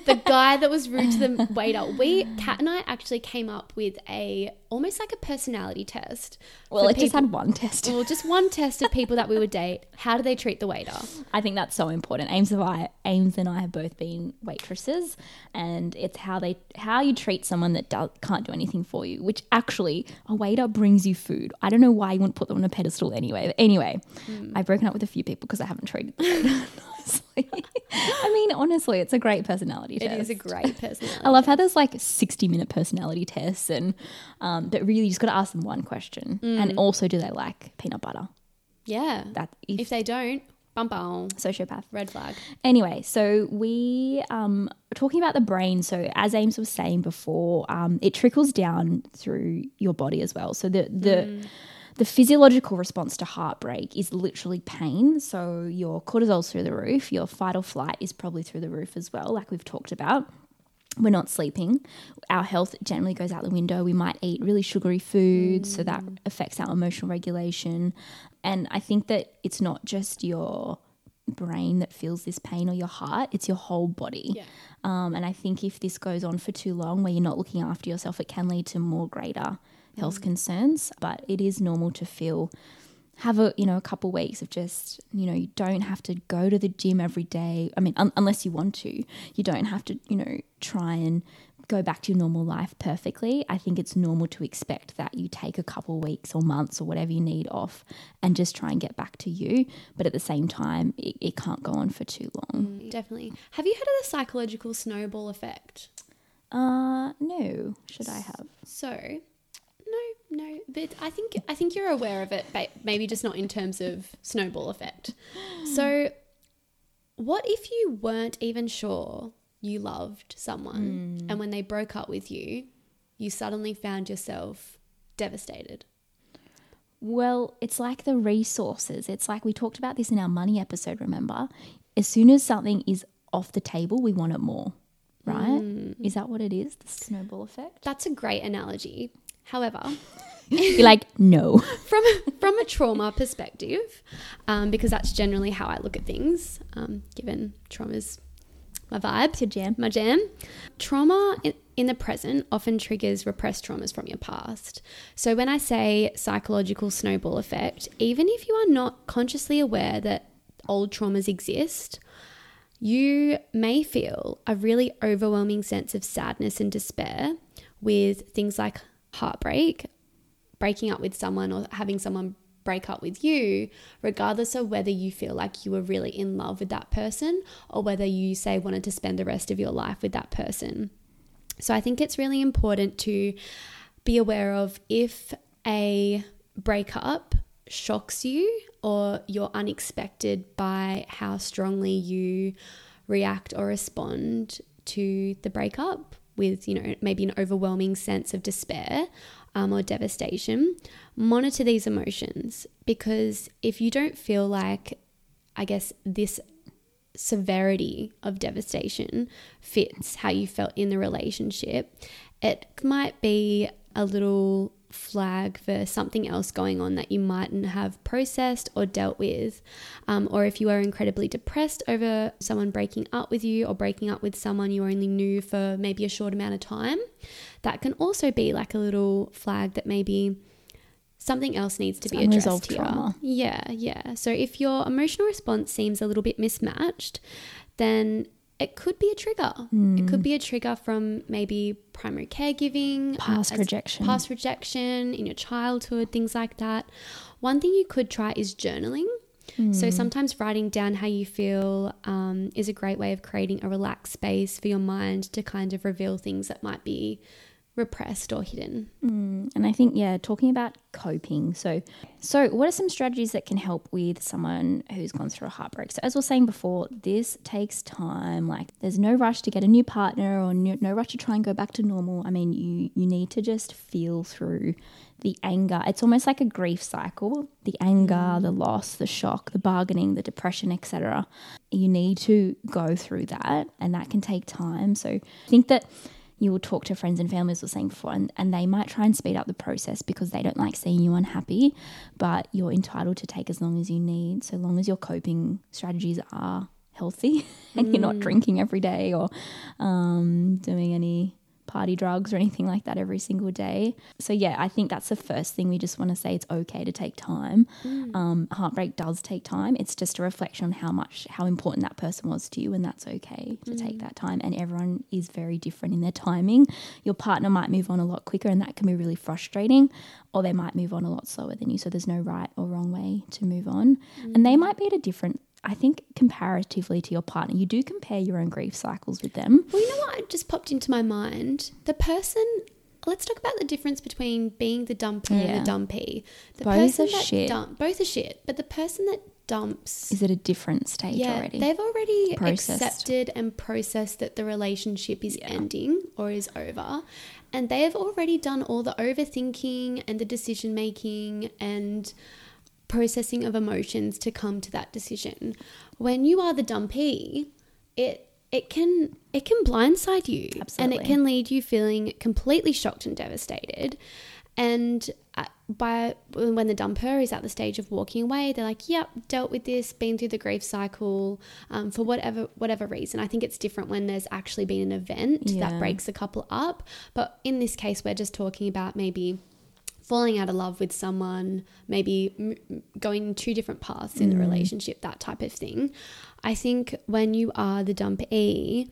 the guy that was rude to the waiter. We, Kat and I actually came up with a, almost like a personality test. Well, for it just people- had one test. Well, just one test of people that we would date. How do they treat the waiter? I think that's so important. Ames and I, Ames and I have both been waitresses, and it's how they how you treat someone that do, can't do anything for you. Which actually, a waiter brings you food. I don't know why you wouldn't put them on a pedestal anyway. But anyway, mm. I've broken up with a few people because I haven't treated the waiter nicely. I mean, honestly, it's a great personality It test. It is a great personality. I love how there's like sixty minute personality tests, and um, but really you just got to ask them one question, mm. and also do they like peanut butter? Yeah. That if, if they don't, bum bum. Sociopath. Red flag. Anyway, so we um talking about the brain. So as Ames was saying before, um, it trickles down through your body as well. So the the mm. the physiological response to heartbreak is literally pain. So your cortisol's through the roof. Your fight or flight is probably through the roof as well, like we've talked about. We're not sleeping. Our health generally goes out the window. We might eat really sugary foods, mm. so that affects our emotional regulation. And I think that it's not just your brain that feels this pain or your heart, it's your whole body. Yeah. Um, and I think if this goes on for too long where you're not looking after yourself, it can lead to more greater health mm. concerns. But it is normal to feel have a, you know, a couple weeks of just, you know, you don't have to go to the gym every day. I mean, un- unless you want to, you don't have to, you know, try and go back to your normal life perfectly. I think it's normal to expect that you take a couple weeks or months or whatever you need off and just try and get back to you. But at the same time, it, it can't go on for too long. Mm, definitely. Have you heard of the psychological snowball effect? Uh, no. Should I have? So... No, no, but I think I think you're aware of it, but maybe just not in terms of snowball effect. So, what if you weren't even sure you loved someone, mm. and when they broke up with you, you suddenly found yourself devastated? Well, it's like the resources. It's like we talked about this in our money episode, remember? As soon as something is off the table, we want it more, right? Mm. Is that what it is, the snowball effect? That's a great analogy. However, you're like, no. From from a trauma perspective, um, because that's generally how I look at things, um, given trauma's my vibe. It's your jam. My jam. Trauma in, in the present often triggers repressed traumas from your past. So when I say psychological snowball effect, even if you are not consciously aware that old traumas exist, you may feel a really overwhelming sense of sadness and despair with things like heartbreak, breaking up with someone, or having someone break up with you, regardless of whether you feel like you were really in love with that person or whether you say wanted to spend the rest of your life with that person. So I think it's really important to be aware of if a breakup shocks you or you're unexpected by how strongly you react or respond to the breakup, with, you know, maybe an overwhelming sense of despair um, or devastation. Monitor these emotions, because if you don't feel like, I guess, this severity of devastation fits how you felt in the relationship, it might be a little flag for something else going on that you mightn't have processed or dealt with. Um, or if you are incredibly depressed over someone breaking up with you or breaking up with someone you only knew for maybe a short amount of time, that can also be like a little flag that maybe something else needs to it's be addressed here. Trauma. Yeah, yeah. So if your emotional response seems a little bit mismatched, then it could be a trigger. Mm. It could be a trigger from maybe primary caregiving, past uh, rejection, past rejection in your childhood, things like that. One thing you could try is journaling. Mm. So sometimes writing down how you feel um, is a great way of creating a relaxed space for your mind to kind of reveal things that might be repressed or hidden. Mm, and I think, yeah, talking about coping. So, so what are some strategies that can help with someone who's gone through a heartbreak? So as we were saying before, this takes time. Like there's no rush to get a new partner or no, no rush to try and go back to normal. I mean, you, you need to just feel through the anger. It's almost like a grief cycle. The anger, mm. the loss, the shock, the bargaining, the depression, et cetera. You need to go through that, and that can take time. So I think that you will talk to friends and family, as we were saying before, and, and they might try and speed up the process because they don't like seeing you unhappy, but you're entitled to take as long as you need, so long as your coping strategies are healthy and you're not drinking every day or um, doing any party drugs or anything like that every single day. So yeah, I think that's the first thing. We just want to say it's okay to take time. Mm. Um, heartbreak does take time. It's just a reflection on how much, how important that person was to you, and that's okay to mm. take that time. And everyone is very different in their timing. Your partner might move on a lot quicker, and that can be really frustrating, or they might move on a lot slower than you. So there's no right or wrong way to move on. Mm. And they might be at a different, I think comparatively to your partner, you do compare your own grief cycles with them. Well, you know what just popped into my mind? The person, let's talk about the difference between being the dumper yeah. and the dumpee. The both person are that shit. Dump, both are shit. But the person that dumps is at a different stage yeah, already. They've already processed. accepted and processed that the relationship is yeah. ending or is over. And they have already done all the overthinking and the decision making and processing of emotions to come to that decision. When you are the dumpee, it it can it can blindside you. Absolutely. And it can lead you feeling completely shocked and devastated. And by when the dumper is at the stage of walking away, they're like, yep, dealt with this, been through the grief cycle um, for whatever whatever reason. I think it's different when there's actually been an event yeah. that breaks a couple up. But in this case, we're just talking about maybe falling out of love with someone, maybe m- going two different paths in mm. the relationship, that type of thing. I think when you are the dumpee,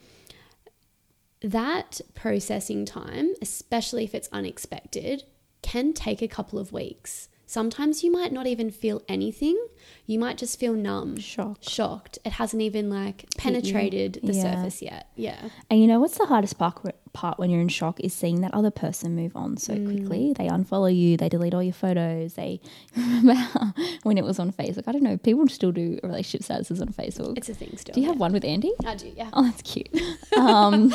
that processing time, especially if it's unexpected, can take a couple of weeks. Sometimes you might not even feel anything. You might just feel numb, shocked. Shocked. It hasn't even like penetrated the yeah. surface yet. Yeah. And you know what's the hardest part, part when you're in shock is seeing that other person move on so mm. quickly. They unfollow you. They delete all your photos. They remember when it was on Facebook. I don't know. People still do relationship statuses on Facebook. It's a thing still. Do you yeah. have one with Andy? I do. Yeah. Oh, that's cute. um,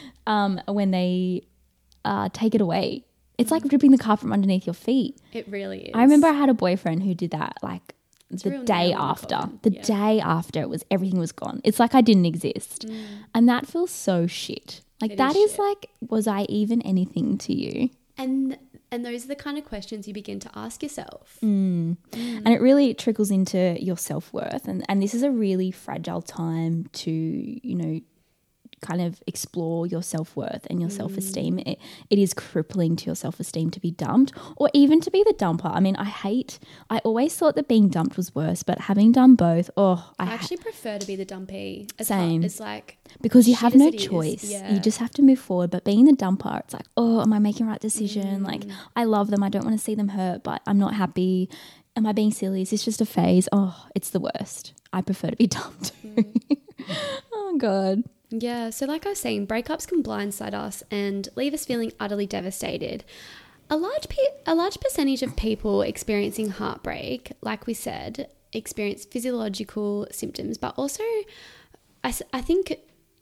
um, when they uh, take it away. It's like ripping the carpet from underneath your feet. It really is. I remember I had a boyfriend who did that like it's the day after. The yeah. day after it was everything was gone. It's like I didn't exist. Mm. And that feels so shit. Like it that is, is like, was I even anything to you? And and those are the kind of questions you begin to ask yourself. Mm. Mm. And it really trickles into your self-worth. And, and this is a really fragile time to, you know, kind of explore your self-worth and your mm. self-esteem. It, it is crippling to your self-esteem to be dumped or even to be the dumper. I mean, I hate, I always thought that being dumped was worse, but having done both, oh, I, I actually ha- prefer to be the dumpee. As same. Hard, it's like, because you have no choice. Yeah. You just have to move forward. But being the dumper, it's like, oh, am I making the right decision? Mm. Like, I love them. I don't want to see them hurt, but I'm not happy. Am I being silly? Is this just a phase? Oh, it's the worst. I prefer to be dumped. Mm. Oh, God. Yeah, so like I was saying, breakups can blindside us and leave us feeling utterly devastated. A large pe- a large percentage of people experiencing heartbreak, like we said, experience physiological symptoms, but also I, I think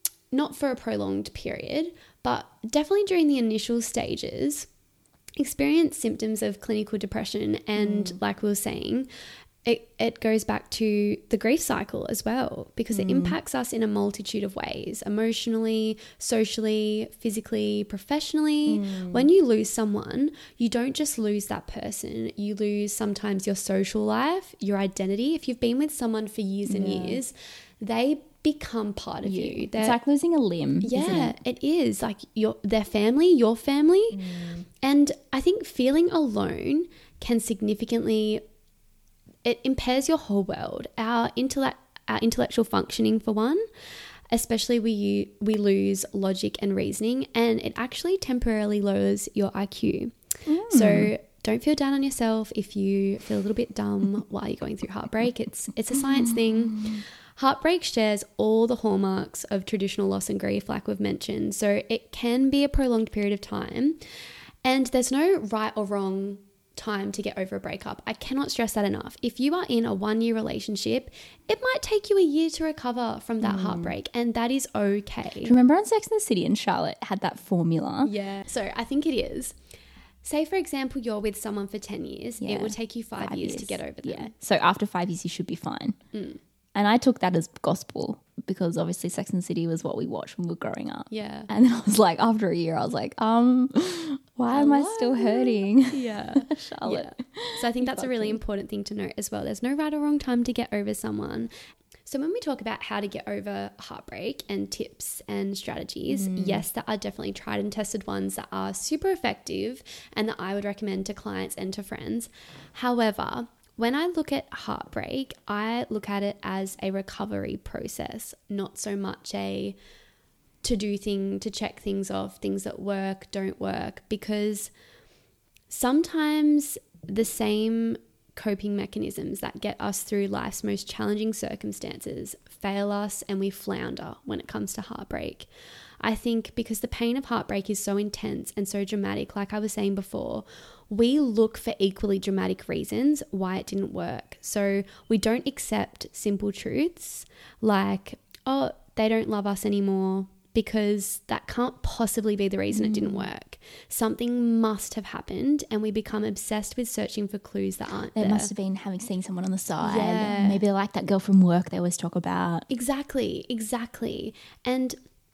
not for a prolonged period, but definitely during the initial stages, experience symptoms of clinical depression and mm. like we were saying, It, it goes back to the grief cycle as well because mm. it impacts us in a multitude of ways, emotionally, socially, physically, professionally. Mm. When you lose someone, you don't just lose that person. You lose sometimes your social life, your identity. If you've been with someone for years and yeah. years, they become part of you. you. It's like losing a limb, yeah, isn't it? it is. Like your their family, your family. Mm. And I think feeling alone can significantly... it impairs your whole world, our intellect, our intellectual functioning for one, especially we we lose logic and reasoning, and it actually temporarily lowers your I Q. Mm. So don't feel down on yourself if you feel a little bit dumb while you're going through heartbreak. It's it's a science thing. Heartbreak shares all the hallmarks of traditional loss and grief, like we've mentioned. So it can be a prolonged period of time, and there's no right or wrong time to get over a breakup. I cannot stress that enough. If you are in a one-year relationship, it might take you a year to recover from that mm. heartbreak, and that is okay. Do you remember on Sex and the City and Charlotte had that formula? Yeah. So I think it is. Say, for example, you're with someone for ten years. Yeah. It will take you five, five years, years to get over them. Yeah. So after five years, you should be fine. Mm. And I took that as gospel because obviously Sex and the City was what we watched when we were growing up. Yeah. And then I was like, after a year, I was like, um, why Hello? am I still hurting? Yeah. Charlotte. Yeah. So I think that's a really important thing to note as well. There's no right or wrong time to get over someone. So when we talk about how to get over heartbreak and tips and strategies, Mm. yes, there are definitely tried and tested ones that are super effective and that I would recommend to clients and to friends. However, when I look at heartbreak, I look at it as a recovery process, not so much a to-do thing, to check things off, things that work, don't work, because sometimes the same coping mechanisms that get us through life's most challenging circumstances fail us and we flounder when it comes to heartbreak. I think because the pain of heartbreak is so intense and so dramatic, like I was saying before, we look for equally dramatic reasons why it didn't work. So we don't accept simple truths like, oh, they don't love us anymore, because that can't possibly be the reason mm. it didn't work. Something must have happened, and we become obsessed with searching for clues that aren't it there. It must have been having seen someone on the side. Yeah. Maybe like that girl from work they always talk about. Exactly, exactly. And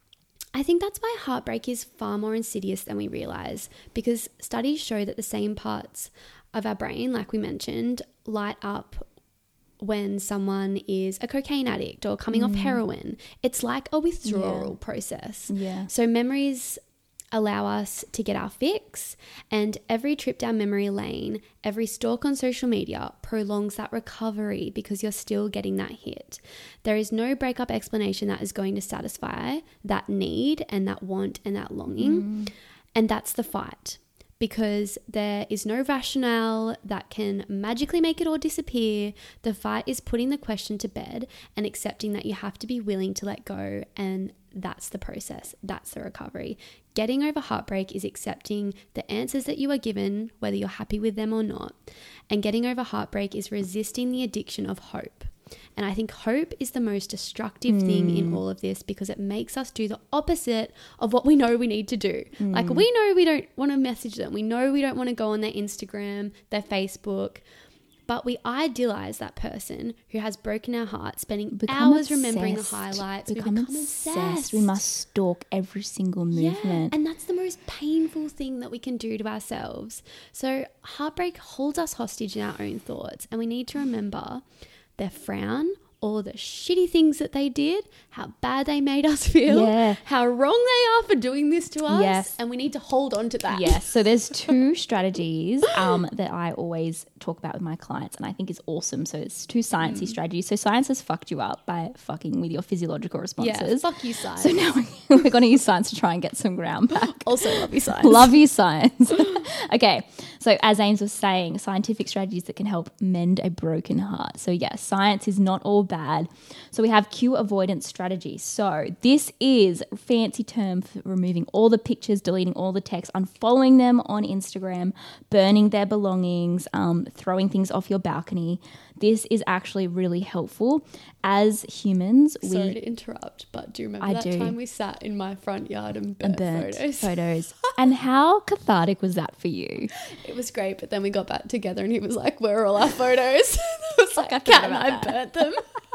I think that's why heartbreak is far more insidious than we realize, because studies show that the same parts of our brain, like we mentioned, light up when someone is a cocaine addict or coming mm. off heroin. It's like a withdrawal yeah. process. Yeah. So memories allow us to get our fix, and every trip down memory lane, every stalk on social media prolongs that recovery because you're still getting that hit. There is no breakup explanation that is going to satisfy that need and that want and that longing. Mm. And that's the fight. Because there is no rationale that can magically make it all disappear. The fight is putting the question to bed and accepting that you have to be willing to let go, and that's the process. That's the recovery. Getting over heartbreak is accepting the answers that you are given, whether you're happy with them or not. And getting over heartbreak is resisting the addiction of hope. And I think hope is the most destructive mm. thing in all of this, because it makes us do the opposite of what we know we need to do. Mm. Like, we know we don't want to message them. We know we don't want to go on their Instagram, their Facebook, but we idealize that person who has broken our heart, spending become hours obsessed. remembering the highlights. Become, we become obsessed. obsessed. We must stalk every single movement. Yeah, and that's the most painful thing that we can do to ourselves. So heartbreak holds us hostage in our own thoughts, and we need to remember their frown, all the shitty things that they did, how bad they made us feel, yeah. how wrong they are for doing this to us. Yes. And we need to hold on to that. Yes. So there's two strategies um, that I always talk about with my clients, and I think is awesome. So it's two sciencey mm. strategies. So science has fucked you up by fucking with your physiological responses. Yeah, fuck you, science. So now we're going to use science to try and get some ground back. Also love you, science. Love you, science. Okay. So as Ames was saying, scientific strategies that can help mend a broken heart. So yes, science is not all bad. So we have cue avoidance strategies. So this is a fancy term for removing all the pictures, deleting all the text, unfollowing them on Instagram, burning their belongings, um, throwing things off your balcony. This is actually really helpful. As humans, we... Sorry to interrupt, but do you remember I that do. time we sat in my front yard and burnt, and burnt photos? photos. And how cathartic was that for you? It was great, but then we got back together and he was like, where are all our photos? I was like, I Kat and forgot I about that. burnt them.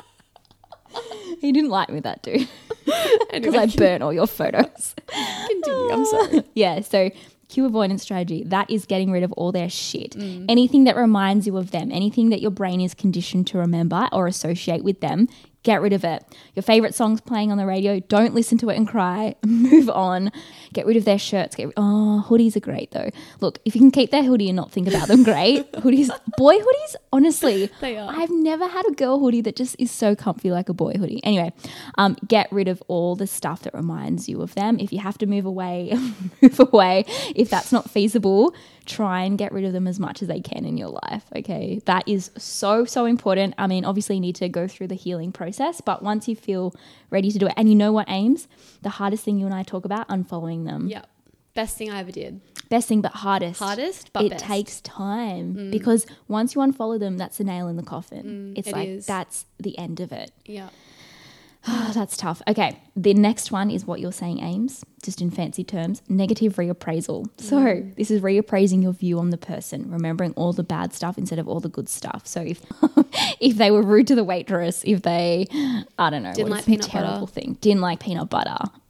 He didn't like me, that dude. Because Anyway, I burnt all your photos. continue, I'm sorry. Yeah, so cue avoidance strategy, that is getting rid of all their shit. Mm. Anything that reminds you of them, anything that your brain is conditioned to remember or associate with them, get rid of it. Your favorite song's playing on the radio, don't listen to it and cry. Move on. Get rid of their shirts. Get, oh, hoodies are great though. Look, if you can keep their hoodie and not think about them, great. Hoodies, boy hoodies, honestly, They are. I've never had a girl hoodie that just is so comfy like a boy hoodie. Anyway, um, get rid of all the stuff that reminds you of them. If you have to move away, move away. If that's not feasible, try and get rid of them as much as they can in your life, okay? That is so, so important. I mean, obviously you need to go through the healing process, but once you feel ready to do it, and you know what, Ames? The hardest thing you and I talk about, unfollowing them. Yeah. Best thing I ever did. Best thing, but hardest. Hardest, but it best. takes time Mm. because once you unfollow them, that's a nail in the coffin. Mm, it's it like, is. that's the end of it. Yeah. That's tough. Okay, the next one is what you're saying, Ames, just in fancy terms, negative reappraisal. So Mm. this is reappraising your view on the person, remembering all the bad stuff instead of all the good stuff. So if if they were rude to the waitress, if they, I don't know, Didn't what like is some peanut terrible butter. thing, didn't like peanut butter,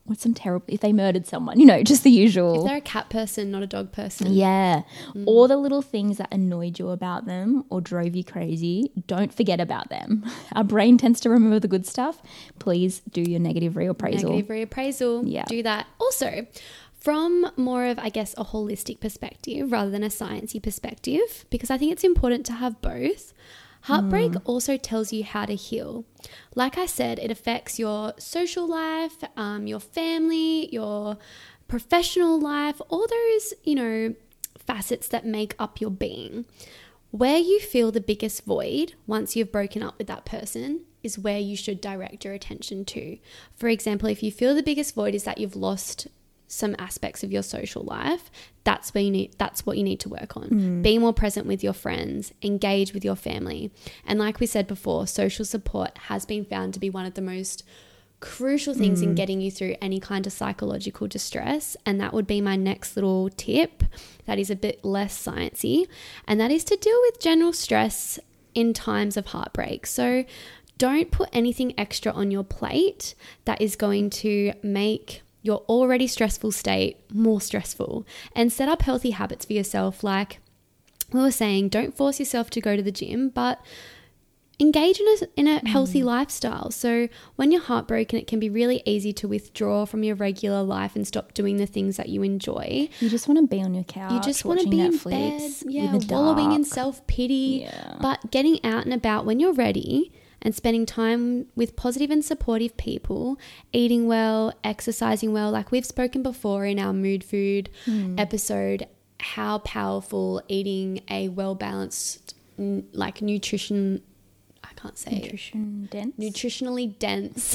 what's some terrible, if they murdered someone, you know, just the usual. If they're a cat person, not a dog person. Yeah. Mm. All the little things that annoyed you about them or drove you crazy, don't forget about them. Our brain tends to remember the good stuff. Please do your negative reappraisal. Negative reappraisal. Yeah. Do that. Also, from more of, I guess, a holistic perspective rather than a sciencey perspective, because I think it's important to have both. Heartbreak mm. also tells you how to heal. Like I said, it affects your social life, um, your family, your professional life, all those, you know, facets that make up your being. Where you feel the biggest void once you've broken up with that person is where you should direct your attention to. For example, if you feel the biggest void is that you've lost some aspects of your social life, that's where you need that's what you need to work on. Mm. Be more present with your friends, engage with your family. And like we said before, social support has been found to be one of the most crucial things mm. in getting you through any kind of psychological distress. And that would be my next little tip that is a bit less sciencey, and that is to deal with general stress in times of heartbreak. So don't put anything extra on your plate that is going to make your already stressful state more stressful, and set up healthy habits for yourself. Like we were saying, don't force yourself to go to the gym, but engage in a, in a mm. healthy lifestyle. So when you're heartbroken, it can be really easy to withdraw from your regular life and stop doing the things that you enjoy. You just want to be on your couch. You just want to be Netflix, in bed, yeah, wallowing in self-pity. Yeah. But getting out and about when you're ready and spending time with positive and supportive people, eating well, exercising well. Like we've spoken before in our mood food mm. episode, how powerful eating a well-balanced, n- like nutrition, I can't say Nutrition dense? Nutritionally dense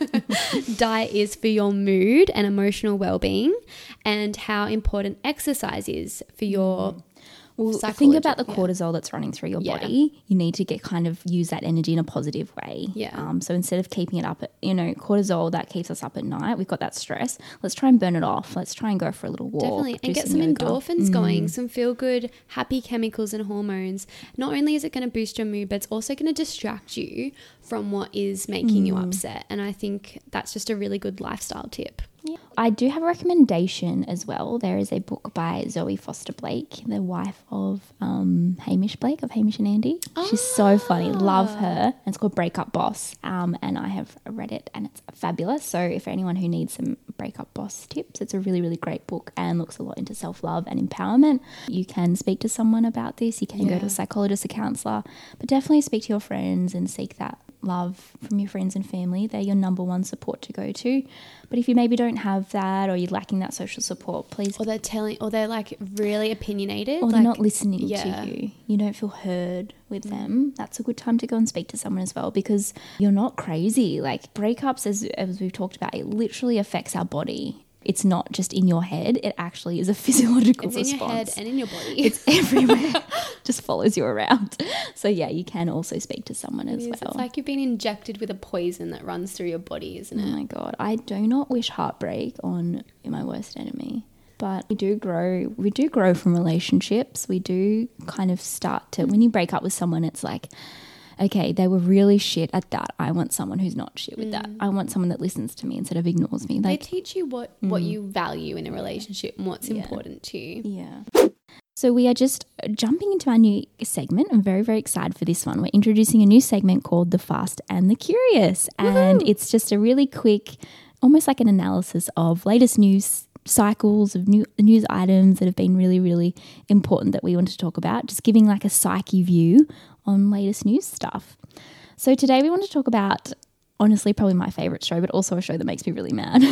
diet is for your mood and emotional well-being, and how important exercise is for your mm. Well, think about the cortisol yeah. that's running through your yeah. body. You need to get kind of use that energy in a positive way. Yeah. Um, so instead of keeping it up, at, you know, cortisol that keeps us up at night, we've got that stress. Let's try and burn it off. Let's try and go for a little walk. Definitely. And get some, some endorphins mm. going, some feel good, happy chemicals and hormones. Not only is it going to boost your mood, but it's also going to distract you from what is making mm. you upset. And I think that's just a really good lifestyle tip. Yeah. I do have a recommendation as well. There is a book by Zoe Foster Blake, the wife of um, Hamish Blake, of Hamish and Andy. Oh. She's so funny. Love her. And it's called Breakup Boss. Um, and I have read it and it's fabulous. So if anyone who needs some Breakup Boss tips, it's a really, really great book and looks a lot into self-love and empowerment. You can speak to someone about this. You can yeah. go to a psychologist, a counsellor, but definitely speak to your friends and seek that love from your friends and family. They're your number one support to go to. But if you maybe don't have that, or you're lacking that social support, please, or they're telling, or they're like really opinionated, or like, they're not listening yeah. to you, you don't feel heard with them, that's a good time to go and speak to someone as well, because you're not crazy. Like breakups, as as we've talked about, it literally affects our body. It's not just in your head. It actually is a physiological it's response. It's in your head and in your body. It's everywhere. Just follows you around. So, yeah, you can also speak to someone it as is. well. It's like you've been injected with a poison that runs through your body, isn't it? Oh, my God. I do not wish heartbreak on my worst enemy. But we do grow. We do grow from relationships. We do kind of start to, when you break up with someone, it's like, okay, they were really shit at that. I want someone who's not shit with mm. that. I want someone that listens to me instead of ignores me. Like, they teach you what, mm. what you value in a relationship and what's yeah. important to you. Yeah. So we are just jumping into our new segment. I'm very, very excited for this one. We're introducing a new segment called The Fast and the Curious. And Woo-hoo. It's just a really quick, almost like an analysis of latest news cycles of new news items that have been really, really important that we want to talk about. Just giving like a psyche view on latest news stuff. So today we want to talk about, honestly, probably my favourite show, but also a show that makes me really mad.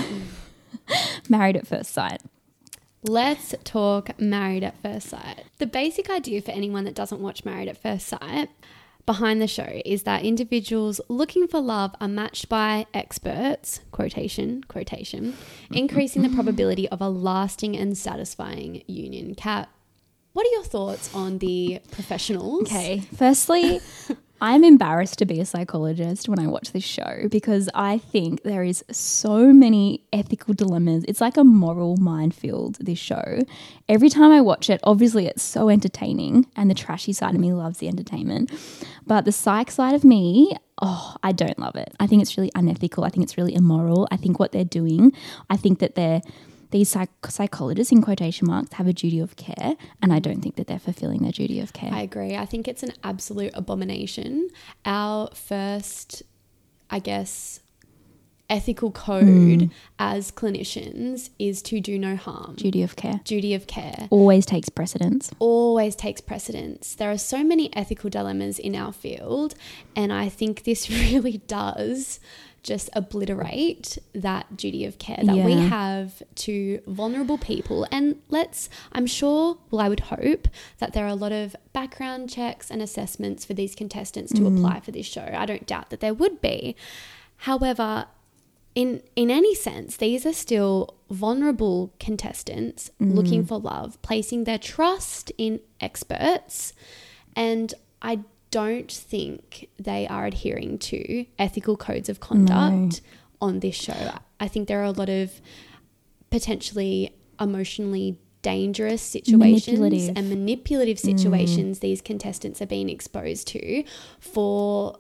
Married at First Sight. Let's talk Married at First Sight. The basic idea for anyone that doesn't watch Married at First Sight behind the show is that individuals looking for love are matched by experts, quotation, quotation, increasing the probability of a lasting and satisfying union. Kat, what are your thoughts on the professionals? Okay, firstly, I'm embarrassed to be a psychologist when I watch this show because I think there is so many ethical dilemmas. It's like a moral minefield, this show. Every time I watch it, obviously it's so entertaining and the trashy side of me loves the entertainment. But the psych side of me, oh, I don't love it. I think it's really unethical. I think it's really immoral. I think what they're doing, I think that they're These psych- psychologists, in quotation marks, have a duty of care, and I don't think that they're fulfilling their duty of care. I agree. I think it's an absolute abomination. Our first, I guess, ethical code mm. as clinicians is to do no harm. Duty of care. Duty of care. Always takes precedence. Always takes precedence. There are so many ethical dilemmas in our field, and I think this really does just obliterate that duty of care that yeah. we have to vulnerable people. And let's, I'm sure, well, I would hope that there are a lot of background checks and assessments for these contestants to mm. apply for this show. I don't doubt that there would be. However, in in any sense, these are still vulnerable contestants mm. looking for love, placing their trust in experts, and I don't think they are adhering to ethical codes of conduct no. on this show. I think there are a lot of potentially emotionally dangerous situations manipulative. and manipulative situations mm. these contestants are being exposed to for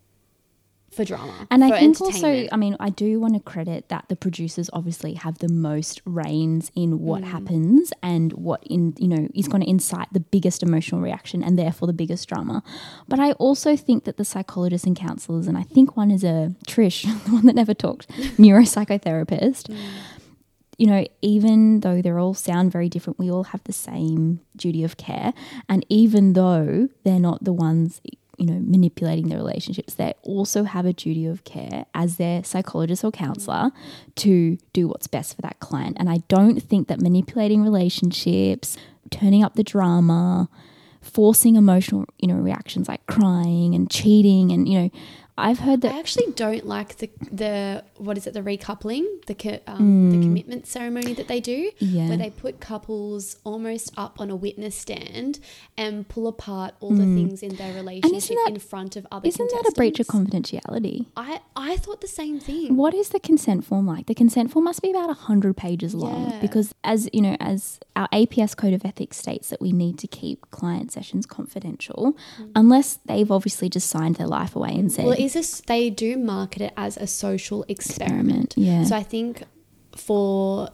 for drama. And for I think also, I mean, I do want to credit that the producers obviously have the most reins in what mm. happens and what in you know is going to incite the biggest emotional reaction and therefore the biggest drama. But I also think that the psychologists and counsellors, and I think one is a Trish, the one that never talked, neuropsychotherapist. Mm. You know, even though they all sound very different, we all have the same duty of care. And even though they're not the ones, you know, manipulating their relationships, they also have a duty of care as their psychologist or counsellor to do what's best for that client. And I don't think that manipulating relationships, turning up the drama, forcing emotional, you know, reactions like crying and cheating and, you know, I've heard that. I actually don't like the the what is it the recoupling the co- um, mm. the commitment ceremony that they do, yeah. where they put couples almost up on a witness stand and pull apart all mm. the things in their relationship that, in front of other. Isn't that a breach of confidentiality? I I thought the same thing. What is the consent form like? The consent form must be about a hundred pages long yeah. because, as you know, as our A P S Code of Ethics states that we need to keep client sessions confidential, mm. unless they've obviously just signed their life away and said. Well, is this, they do market it as a social experiment. experiment yeah. So I think for,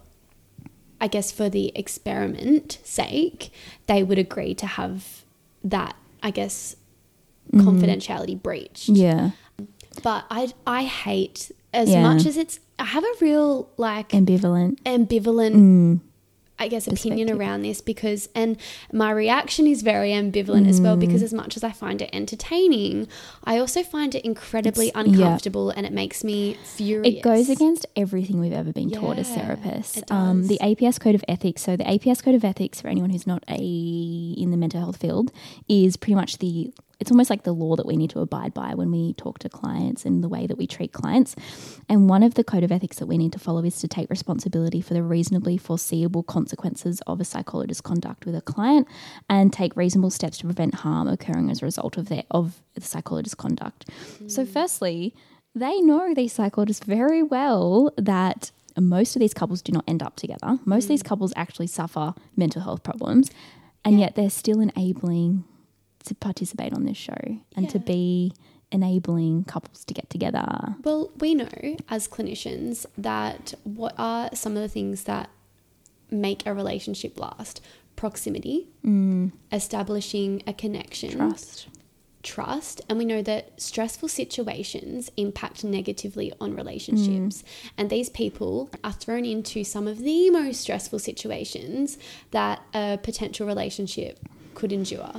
I guess for the experiment sake, they would agree to have that, I guess, mm. confidentiality breached. Yeah. But I, I hate, as yeah. much as it's, I have a real like ambivalent, ambivalent mm. I guess, opinion around this because, and my reaction is very ambivalent mm. as well, because as much as I find it entertaining, I also find it incredibly it's, uncomfortable yeah. and it makes me furious. It goes against everything we've ever been yeah, taught as therapists. Um, the A P S Code of Ethics, so the A P S Code of Ethics, for anyone who's not a in the mental health field, is pretty much the it's almost like the law that we need to abide by when we talk to clients and the way that we treat clients. And one of the code of ethics that we need to follow is to take responsibility for the reasonably foreseeable consequences of a psychologist's conduct with a client and take reasonable steps to prevent harm occurring as a result of their of the psychologist's conduct. Mm. So firstly, they know, these psychologists, very well that most of these couples do not end up together. Most mm. of these couples actually suffer mental health problems, and yeah. yet they're still enabling to participate on this show and yeah. to be enabling couples to get together. Well, we know as clinicians that what are some of the things that make a relationship last? Proximity, mm. establishing a connection, trust. Trust, and we know that stressful situations impact negatively on relationships, mm. and these people are thrown into some of the most stressful situations that a potential relationship could endure.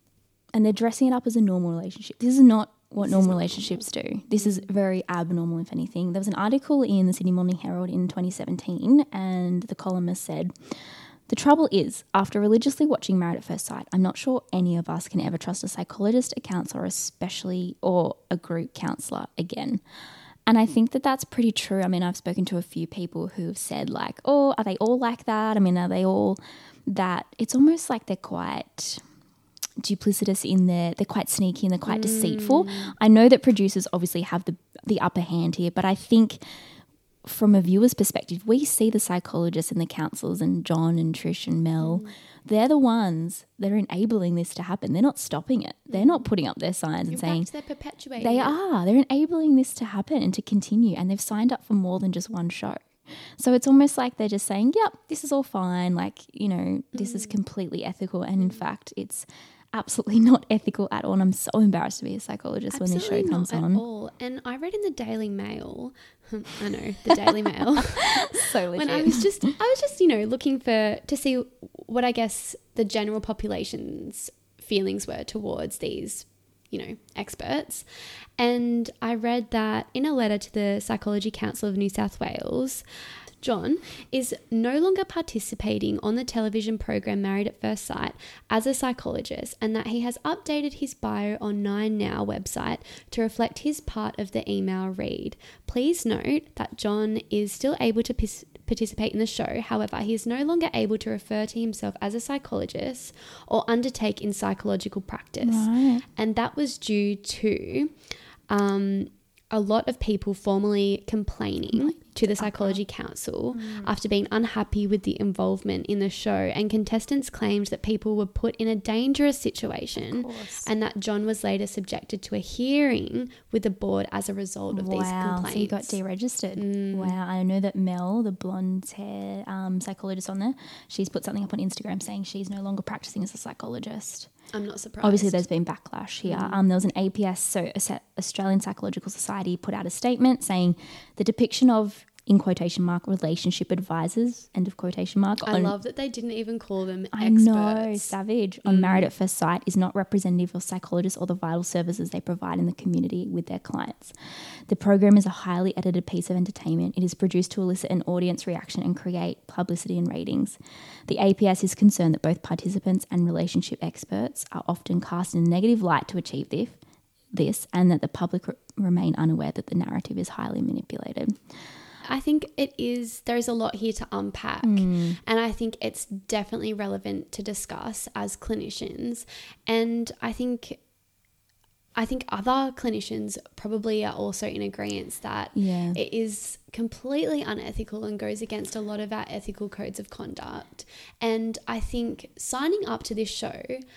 And they're dressing it up as a normal relationship. This is not what this normal not relationships normal. do. This is very abnormal, if anything. There was an article in the Sydney Morning Herald in twenty seventeen, and the columnist said, "The trouble is, after religiously watching Married at First Sight, I'm not sure any of us can ever trust a psychologist, a counsellor, especially, or a group counsellor again." And I think that that's pretty true. I mean, I've spoken to a few people who've said like, oh, are they all like that? I mean, are they all that? It's almost like they're quite... duplicitous in their, they're quite sneaky and they're quite mm. deceitful. I know that producers obviously have the the upper hand here, but I think from a viewer's perspective, we see the psychologists and the counsellors and John and Trish and Mel. Mm. They're the ones that are enabling this to happen. They're not stopping it. They're not putting up their signs and In saying fact, they're perpetuating they it. are. They're enabling this to happen and to continue, and they've signed up for more than just one show. So it's almost like they're just saying, yep, this is all fine. Like, you know, this mm. is completely ethical. And in fact, it's absolutely not ethical at all. And I'm so embarrassed to be a psychologist Absolutely when this show comes not on. At all. And I read in the Daily Mail, I know, the Daily Mail. So legit. When I was just, I was just, you know, looking for, to see what I guess the general population's feelings were towards these, you know, experts. And I read that in a letter to the Psychology Council of New South Wales, John is no longer participating on the television program Married at First Sight as a psychologist, and that he has updated his bio on Nine Now website to reflect his part of the email read. Please note that John is still able to pis- participate in the show. However, he is no longer able to refer to himself as a psychologist or undertake in psychological practice. Right. And that was due to um, a lot of people formally complaining to the Psychology Council mm. after being unhappy with the involvement in the show, and contestants claimed that people were put in a dangerous situation and that John was later subjected to a hearing with the board as a result of wow. these complaints. So he got deregistered. Mm. Wow. I know that Mel, the blonde hair um, psychologist on there, she's put something up on Instagram saying she's no longer practicing as a psychologist. I'm not surprised. Obviously, there's been backlash here. Mm. Um, there was an A P S, so Australian Psychological Society, put out a statement saying the depiction of, in quotation mark, relationship advisors, end of quotation mark. I on, love that they didn't even call them I experts. know, savage. Mm. On Married at First Sight is not representative of psychologists or the vital services they provide in the community with their clients. The program is a highly edited piece of entertainment. It is produced to elicit an audience reaction and create publicity and ratings. The A P S is concerned that both participants and relationship experts are often cast in a negative light to achieve this, this and that the public re- remain unaware that the narrative is highly manipulated. I think it is, there's a lot here to unpack, mm. and I think it's definitely relevant to discuss as clinicians. And I think I think other clinicians probably are also in agreement that yeah. it is completely unethical and goes against a lot of our ethical codes of conduct. And I think signing up to this show,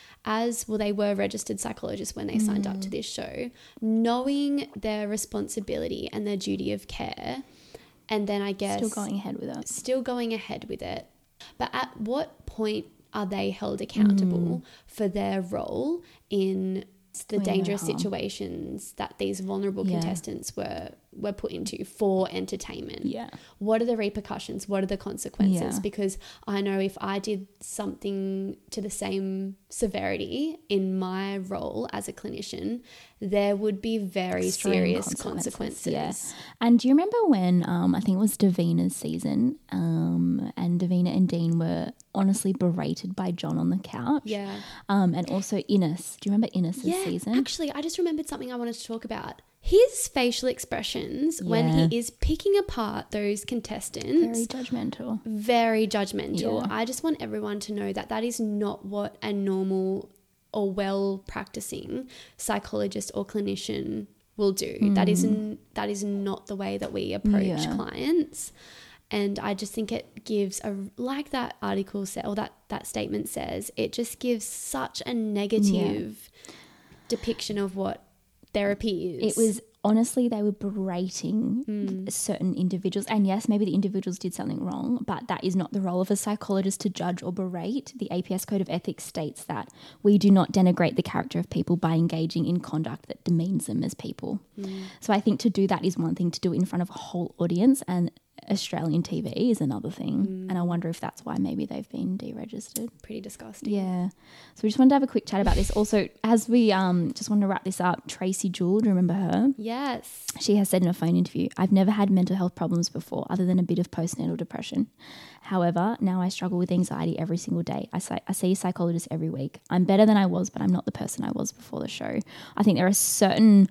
as well, they were registered psychologists when they mm. signed up to this show, knowing their responsibility and their duty of care, and then I guess still going ahead with it. Still going ahead with it. But at what point are they held accountable mm. for their role in the Doing dangerous situations that these vulnerable yeah. contestants were were put into for entertainment? Yeah. What are the repercussions? What are the consequences? Yeah. Because I know if I did something to the same severity in my role as a clinician, there would be very Extreme serious consequences. consequences. Yeah. And do you remember when um, I think it was Davina's season um, and Davina and Dean were honestly berated by John on the couch? Yeah. Um, and also Innes. Do you remember Innes' yeah, season? Actually, I just remembered something I wanted to talk about. His facial expressions yeah. when he is picking apart those contestants. Very judgmental. Very judgmental. Yeah. I just want everyone to know that that is not what a normal or well-practicing psychologist or clinician will do. Mm. That isn't, that is not the way that we approach yeah. clients. And I just think it gives a, like that article said, or that, that statement says, it just gives such a negative yeah. depiction of what therapy is. It was honestly, they were berating mm. certain individuals, and yes, maybe the individuals did something wrong, but that is not the role of a psychologist to judge or berate. The A P S Code of Ethics states that we do not denigrate the character of people by engaging in conduct that demeans them as people. Mm. So I think to do that is one thing, to do it in front of a whole audience, and Australian T V is another thing. Mm. And I wonder if that's why maybe they've been deregistered. Pretty disgusting. Yeah. So we just wanted to have a quick chat about this. Also, as we um just want to wrap this up, Tracy Jewell, do you remember her? Yes. She has said in a phone interview, I've never had mental health problems before other than a bit of postnatal depression. However, now I struggle with anxiety every single day. I, I see a psychologist every week. I'm better than I was, but I'm not the person I was before the show. I think there are certain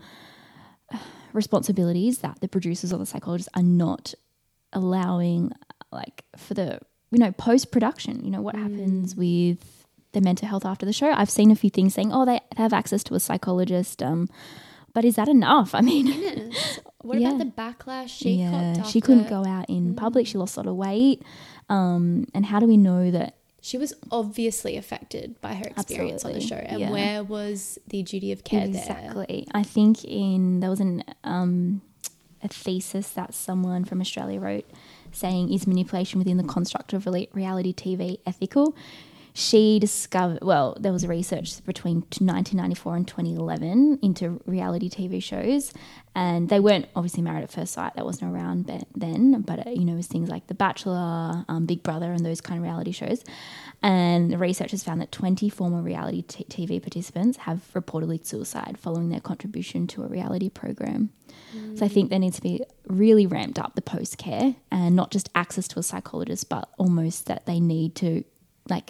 responsibilities that the producers or the psychologists are not allowing, like for the, you know, post-production, you know, what mm. happens with their mental health after the show. I've seen a few things saying, oh, they have access to a psychologist. Um, but is that enough? I mean, Yes. What Yeah. about the backlash she yeah, copped she after- couldn't go out in public. She lost a lot of weight. Um, and how do we know that? She was obviously affected by her experience on the show. Absolutely, And yeah. where was the duty of care there? Exactly. I think in there was an um, a thesis that someone from Australia wrote saying, is manipulation within the construct of reali- reality T V ethical? She discovered, well, there was research between nineteen ninety-four and twenty eleven into reality T V shows, and they weren't obviously Married at First Sight. That wasn't around be- then, but, uh, you know, it was things like The Bachelor, um, Big Brother, and those kind of reality shows. And the researchers found that twenty former reality t- TV participants have reportedly suicide following their contribution to a reality program. Mm. So I think there needs to be really ramped up the post-care, and not just access to a psychologist, but almost that they need to, like,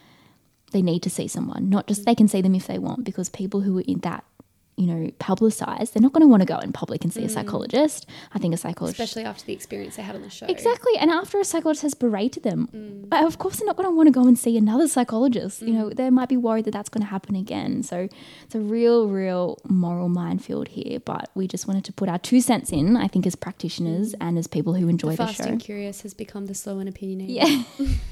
they need to see someone. Not just they can see them if they want, because people who are in that, you know, publicised, they're not going to want to go in public and see mm. a psychologist. I think a psychologist... Especially after the experience they had on the show. Exactly. And after a psychologist has berated them, mm. but of course they're not going to want to go and see another psychologist. Mm. You know, they might be worried that that's going to happen again. So it's a real, real moral minefield here. But we just wanted to put our two cents in, I think, as practitioners mm. and as people who enjoy the, the show. Fast and Curious has become the Slow and Opinionated. Yeah.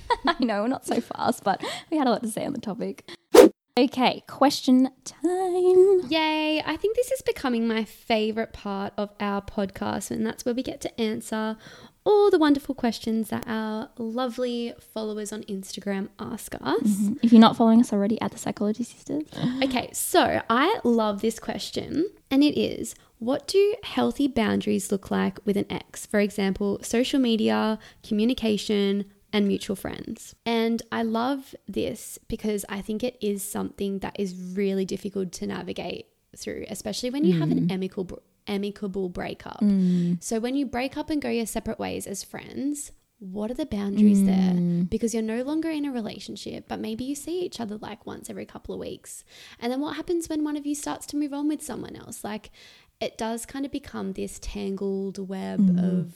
I know, we're not so fast, but we had a lot to say on the topic. Okay, question time. Yay. I think this is becoming my favourite part of our podcast, and that's where we get to answer all the wonderful questions that our lovely followers on Instagram ask us. Mm-hmm. If you're not following us already, at the Psychology Sisters. Okay, so I love this question, and it is, what do healthy boundaries look like with an ex? For example, social media, communication, and mutual friends. And I love this because I think it is something that is really difficult to navigate through, especially when you mm. have an amicable amicable breakup. Mm. So when you break up and go your separate ways as friends, what are the boundaries mm. there? Because you're no longer in a relationship, but maybe you see each other like once every couple of weeks. And then what happens when one of you starts to move on with someone else? Like, it does kind of become this tangled web mm. of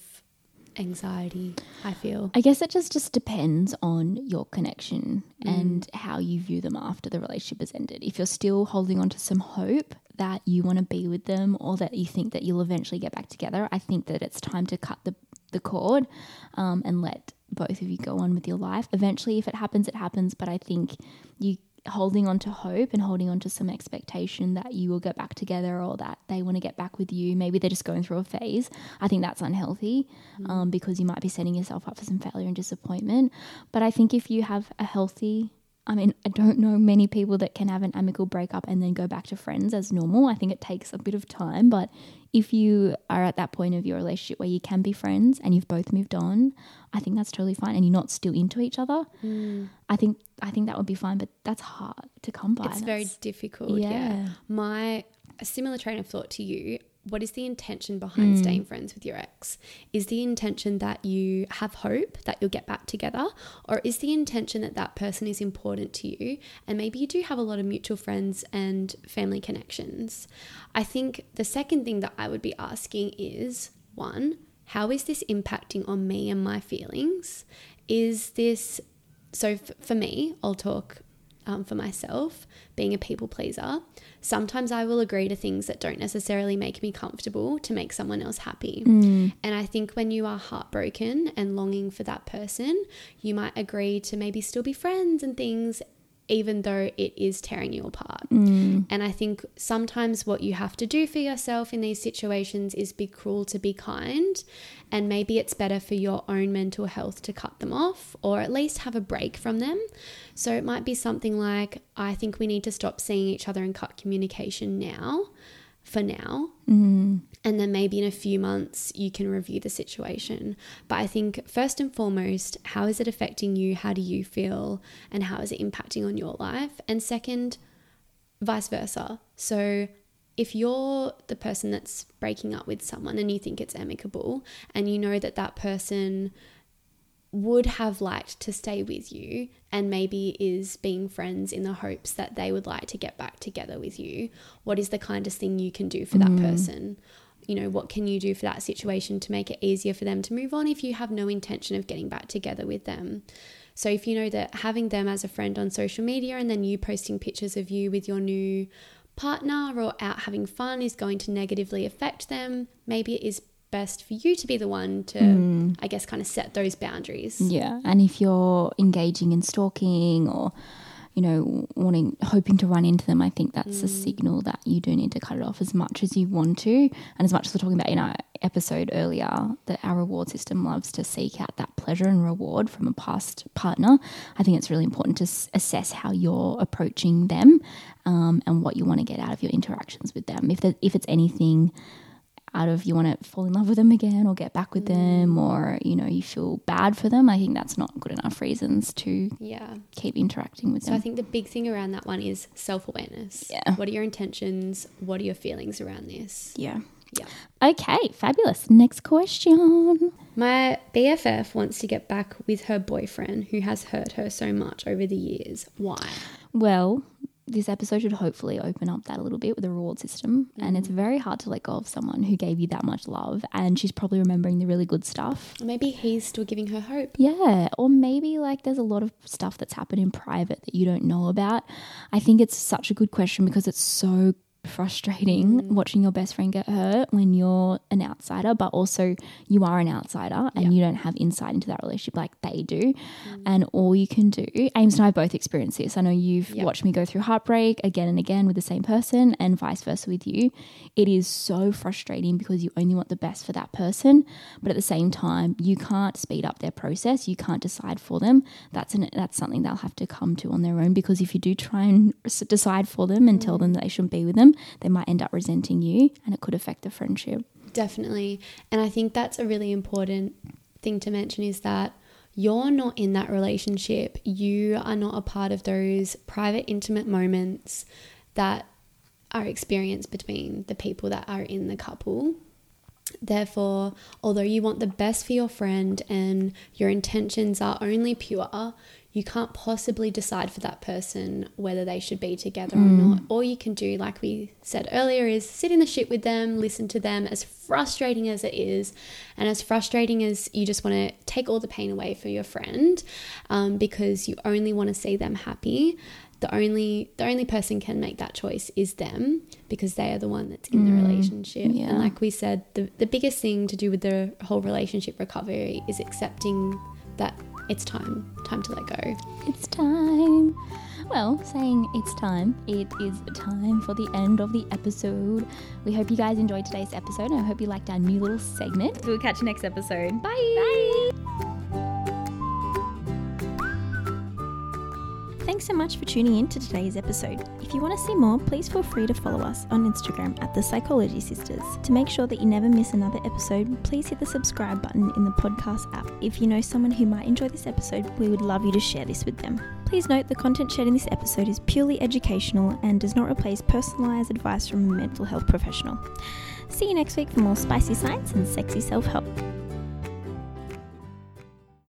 anxiety, I feel. I guess it just, just depends on your connection mm. and how you view them after the relationship has ended. If you're still holding on to some hope that you want to be with them, or that you think that you'll eventually get back together, I think that it's time to cut the, the cord um, and let both of you go on with your life. Eventually, if it happens, it happens. But I think you holding on to hope and holding on to some expectation that you will get back together, or that they want to get back with you, maybe they're just going through a phase, I think that's unhealthy mm. um, because you might be setting yourself up for some failure and disappointment. But I think if you have a healthy, I mean, I don't know many people that can have an amicable breakup and then go back to friends as normal. I think it takes a bit of time, but if you are at that point of your relationship where you can be friends and you've both moved on, I think that's totally fine, and you're not still into each other. Mm. I think I think that would be fine, but that's hard to come by. It's very difficult. Yeah. yeah. My a similar train of thought to you. What is the intention behind mm. staying friends with your ex? Is the intention that you have hope that you'll get back together, or is the intention that that person is important to you and maybe you do have a lot of mutual friends and family connections? I think the second thing that I would be asking is, one, how is this impacting on me and my feelings? Is this, so f- for me, I'll talk Um, for myself, being a people pleaser, sometimes I will agree to things that don't necessarily make me comfortable to make someone else happy. Mm. And I think when you are heartbroken and longing for that person, you might agree to maybe still be friends and things, even though it is tearing you apart. Mm. And I think sometimes what you have to do for yourself in these situations is be cruel to be kind, and maybe it's better for your own mental health to cut them off, or at least have a break from them. So it might be something like, I think we need to stop seeing each other and cut communication now, for now. Mm. And then maybe in a few months you can review the situation. But I think first and foremost, how is it affecting you? How do you feel? And how is it impacting on your life? And second, vice versa. So if you're the person that's breaking up with someone and you think it's amicable, and you know that that person would have liked to stay with you and maybe is being friends in the hopes that they would like to get back together with you, what is the kindest thing you can do for that mm. person? You know, what can you do for that situation to make it easier for them to move on if you have no intention of getting back together with them? So if you know that having them as a friend on social media and then you posting pictures of you with your new partner or out having fun is going to negatively affect them, maybe it is best for you to be the one to, mm. I guess, kind of set those boundaries. Yeah. And if you're engaging in stalking or, you know, wanting, hoping to run into them, I think that's mm. a signal that you do need to cut it off as much as you want to. And as much as we're talking about in our episode earlier, that our reward system loves to seek out that pleasure and reward from a past partner, I think it's really important to s- assess how you're approaching them um, and what you want to get out of your interactions with them. If the, if it's anything out of you want to fall in love with them again or get back with mm. them, or, you know, you feel bad for them, I think that's not good enough reasons to yeah. keep interacting with so them. So I think the big thing around that one is self-awareness. Yeah. What are your intentions? What are your feelings around this? Yeah. Yeah. Okay, fabulous. Next question. My B F F wants to get back with her boyfriend who has hurt her so much over the years. Why? Well, this episode should hopefully open up that a little bit with the reward system. Mm. And it's very hard to let go of someone who gave you that much love, and she's probably remembering the really good stuff. Maybe he's still giving her hope. Yeah. Or maybe like there's a lot of stuff that's happened in private that you don't know about. I think it's such a good question because it's so frustrating mm. watching your best friend get hurt when you're an outsider, but also you are an outsider and yeah. you don't have insight into that relationship like they do. Mm. And all you can do, Ames and I both experienced this. I know you've yep. watched me go through heartbreak again and again with the same person, and vice versa with you. It is so frustrating because you only want the best for that person, but at the same time you can't speed up their process. You can't decide for them. That's an, that's something they'll have to come to on their own, because if you do try and decide for them and mm. tell them that they shouldn't be with them, they might end up resenting you, and it could affect the friendship. Definitely. And I think that's a really important thing to mention, is that you're not in that relationship. You are not a part of those private, intimate moments that are experienced between the people that are in the couple. Therefore, although you want the best for your friend and your intentions are only pure, you can't possibly decide for that person whether they should be together mm. or not. All you can do, like we said earlier, is sit in the shit with them, listen to them, as frustrating as it is, and as frustrating as you just want to take all the pain away for your friend, um, because you only want to see them happy. The only the only person can make that choice is them, because they are the one that's in mm. the relationship. Yeah. And like we said, the, the biggest thing to do with the whole relationship recovery is accepting that it's time, time to let go. It's time. Well, saying it's time, it is time for the end of the episode. We hope you guys enjoyed today's episode, and I hope you liked our new little segment. We'll catch you next episode. Bye. Bye. Thanks so much for tuning in to today's episode. If you want to see more, please feel free to follow us on Instagram at The Psychology Sisters. To make sure that you never miss another episode, please hit the subscribe button in the podcast app. If you know someone who might enjoy this episode, we would love you to share this with them. Please note the content shared in this episode is purely educational and does not replace personalised advice from a mental health professional. See you next week for more spicy science and sexy self-help.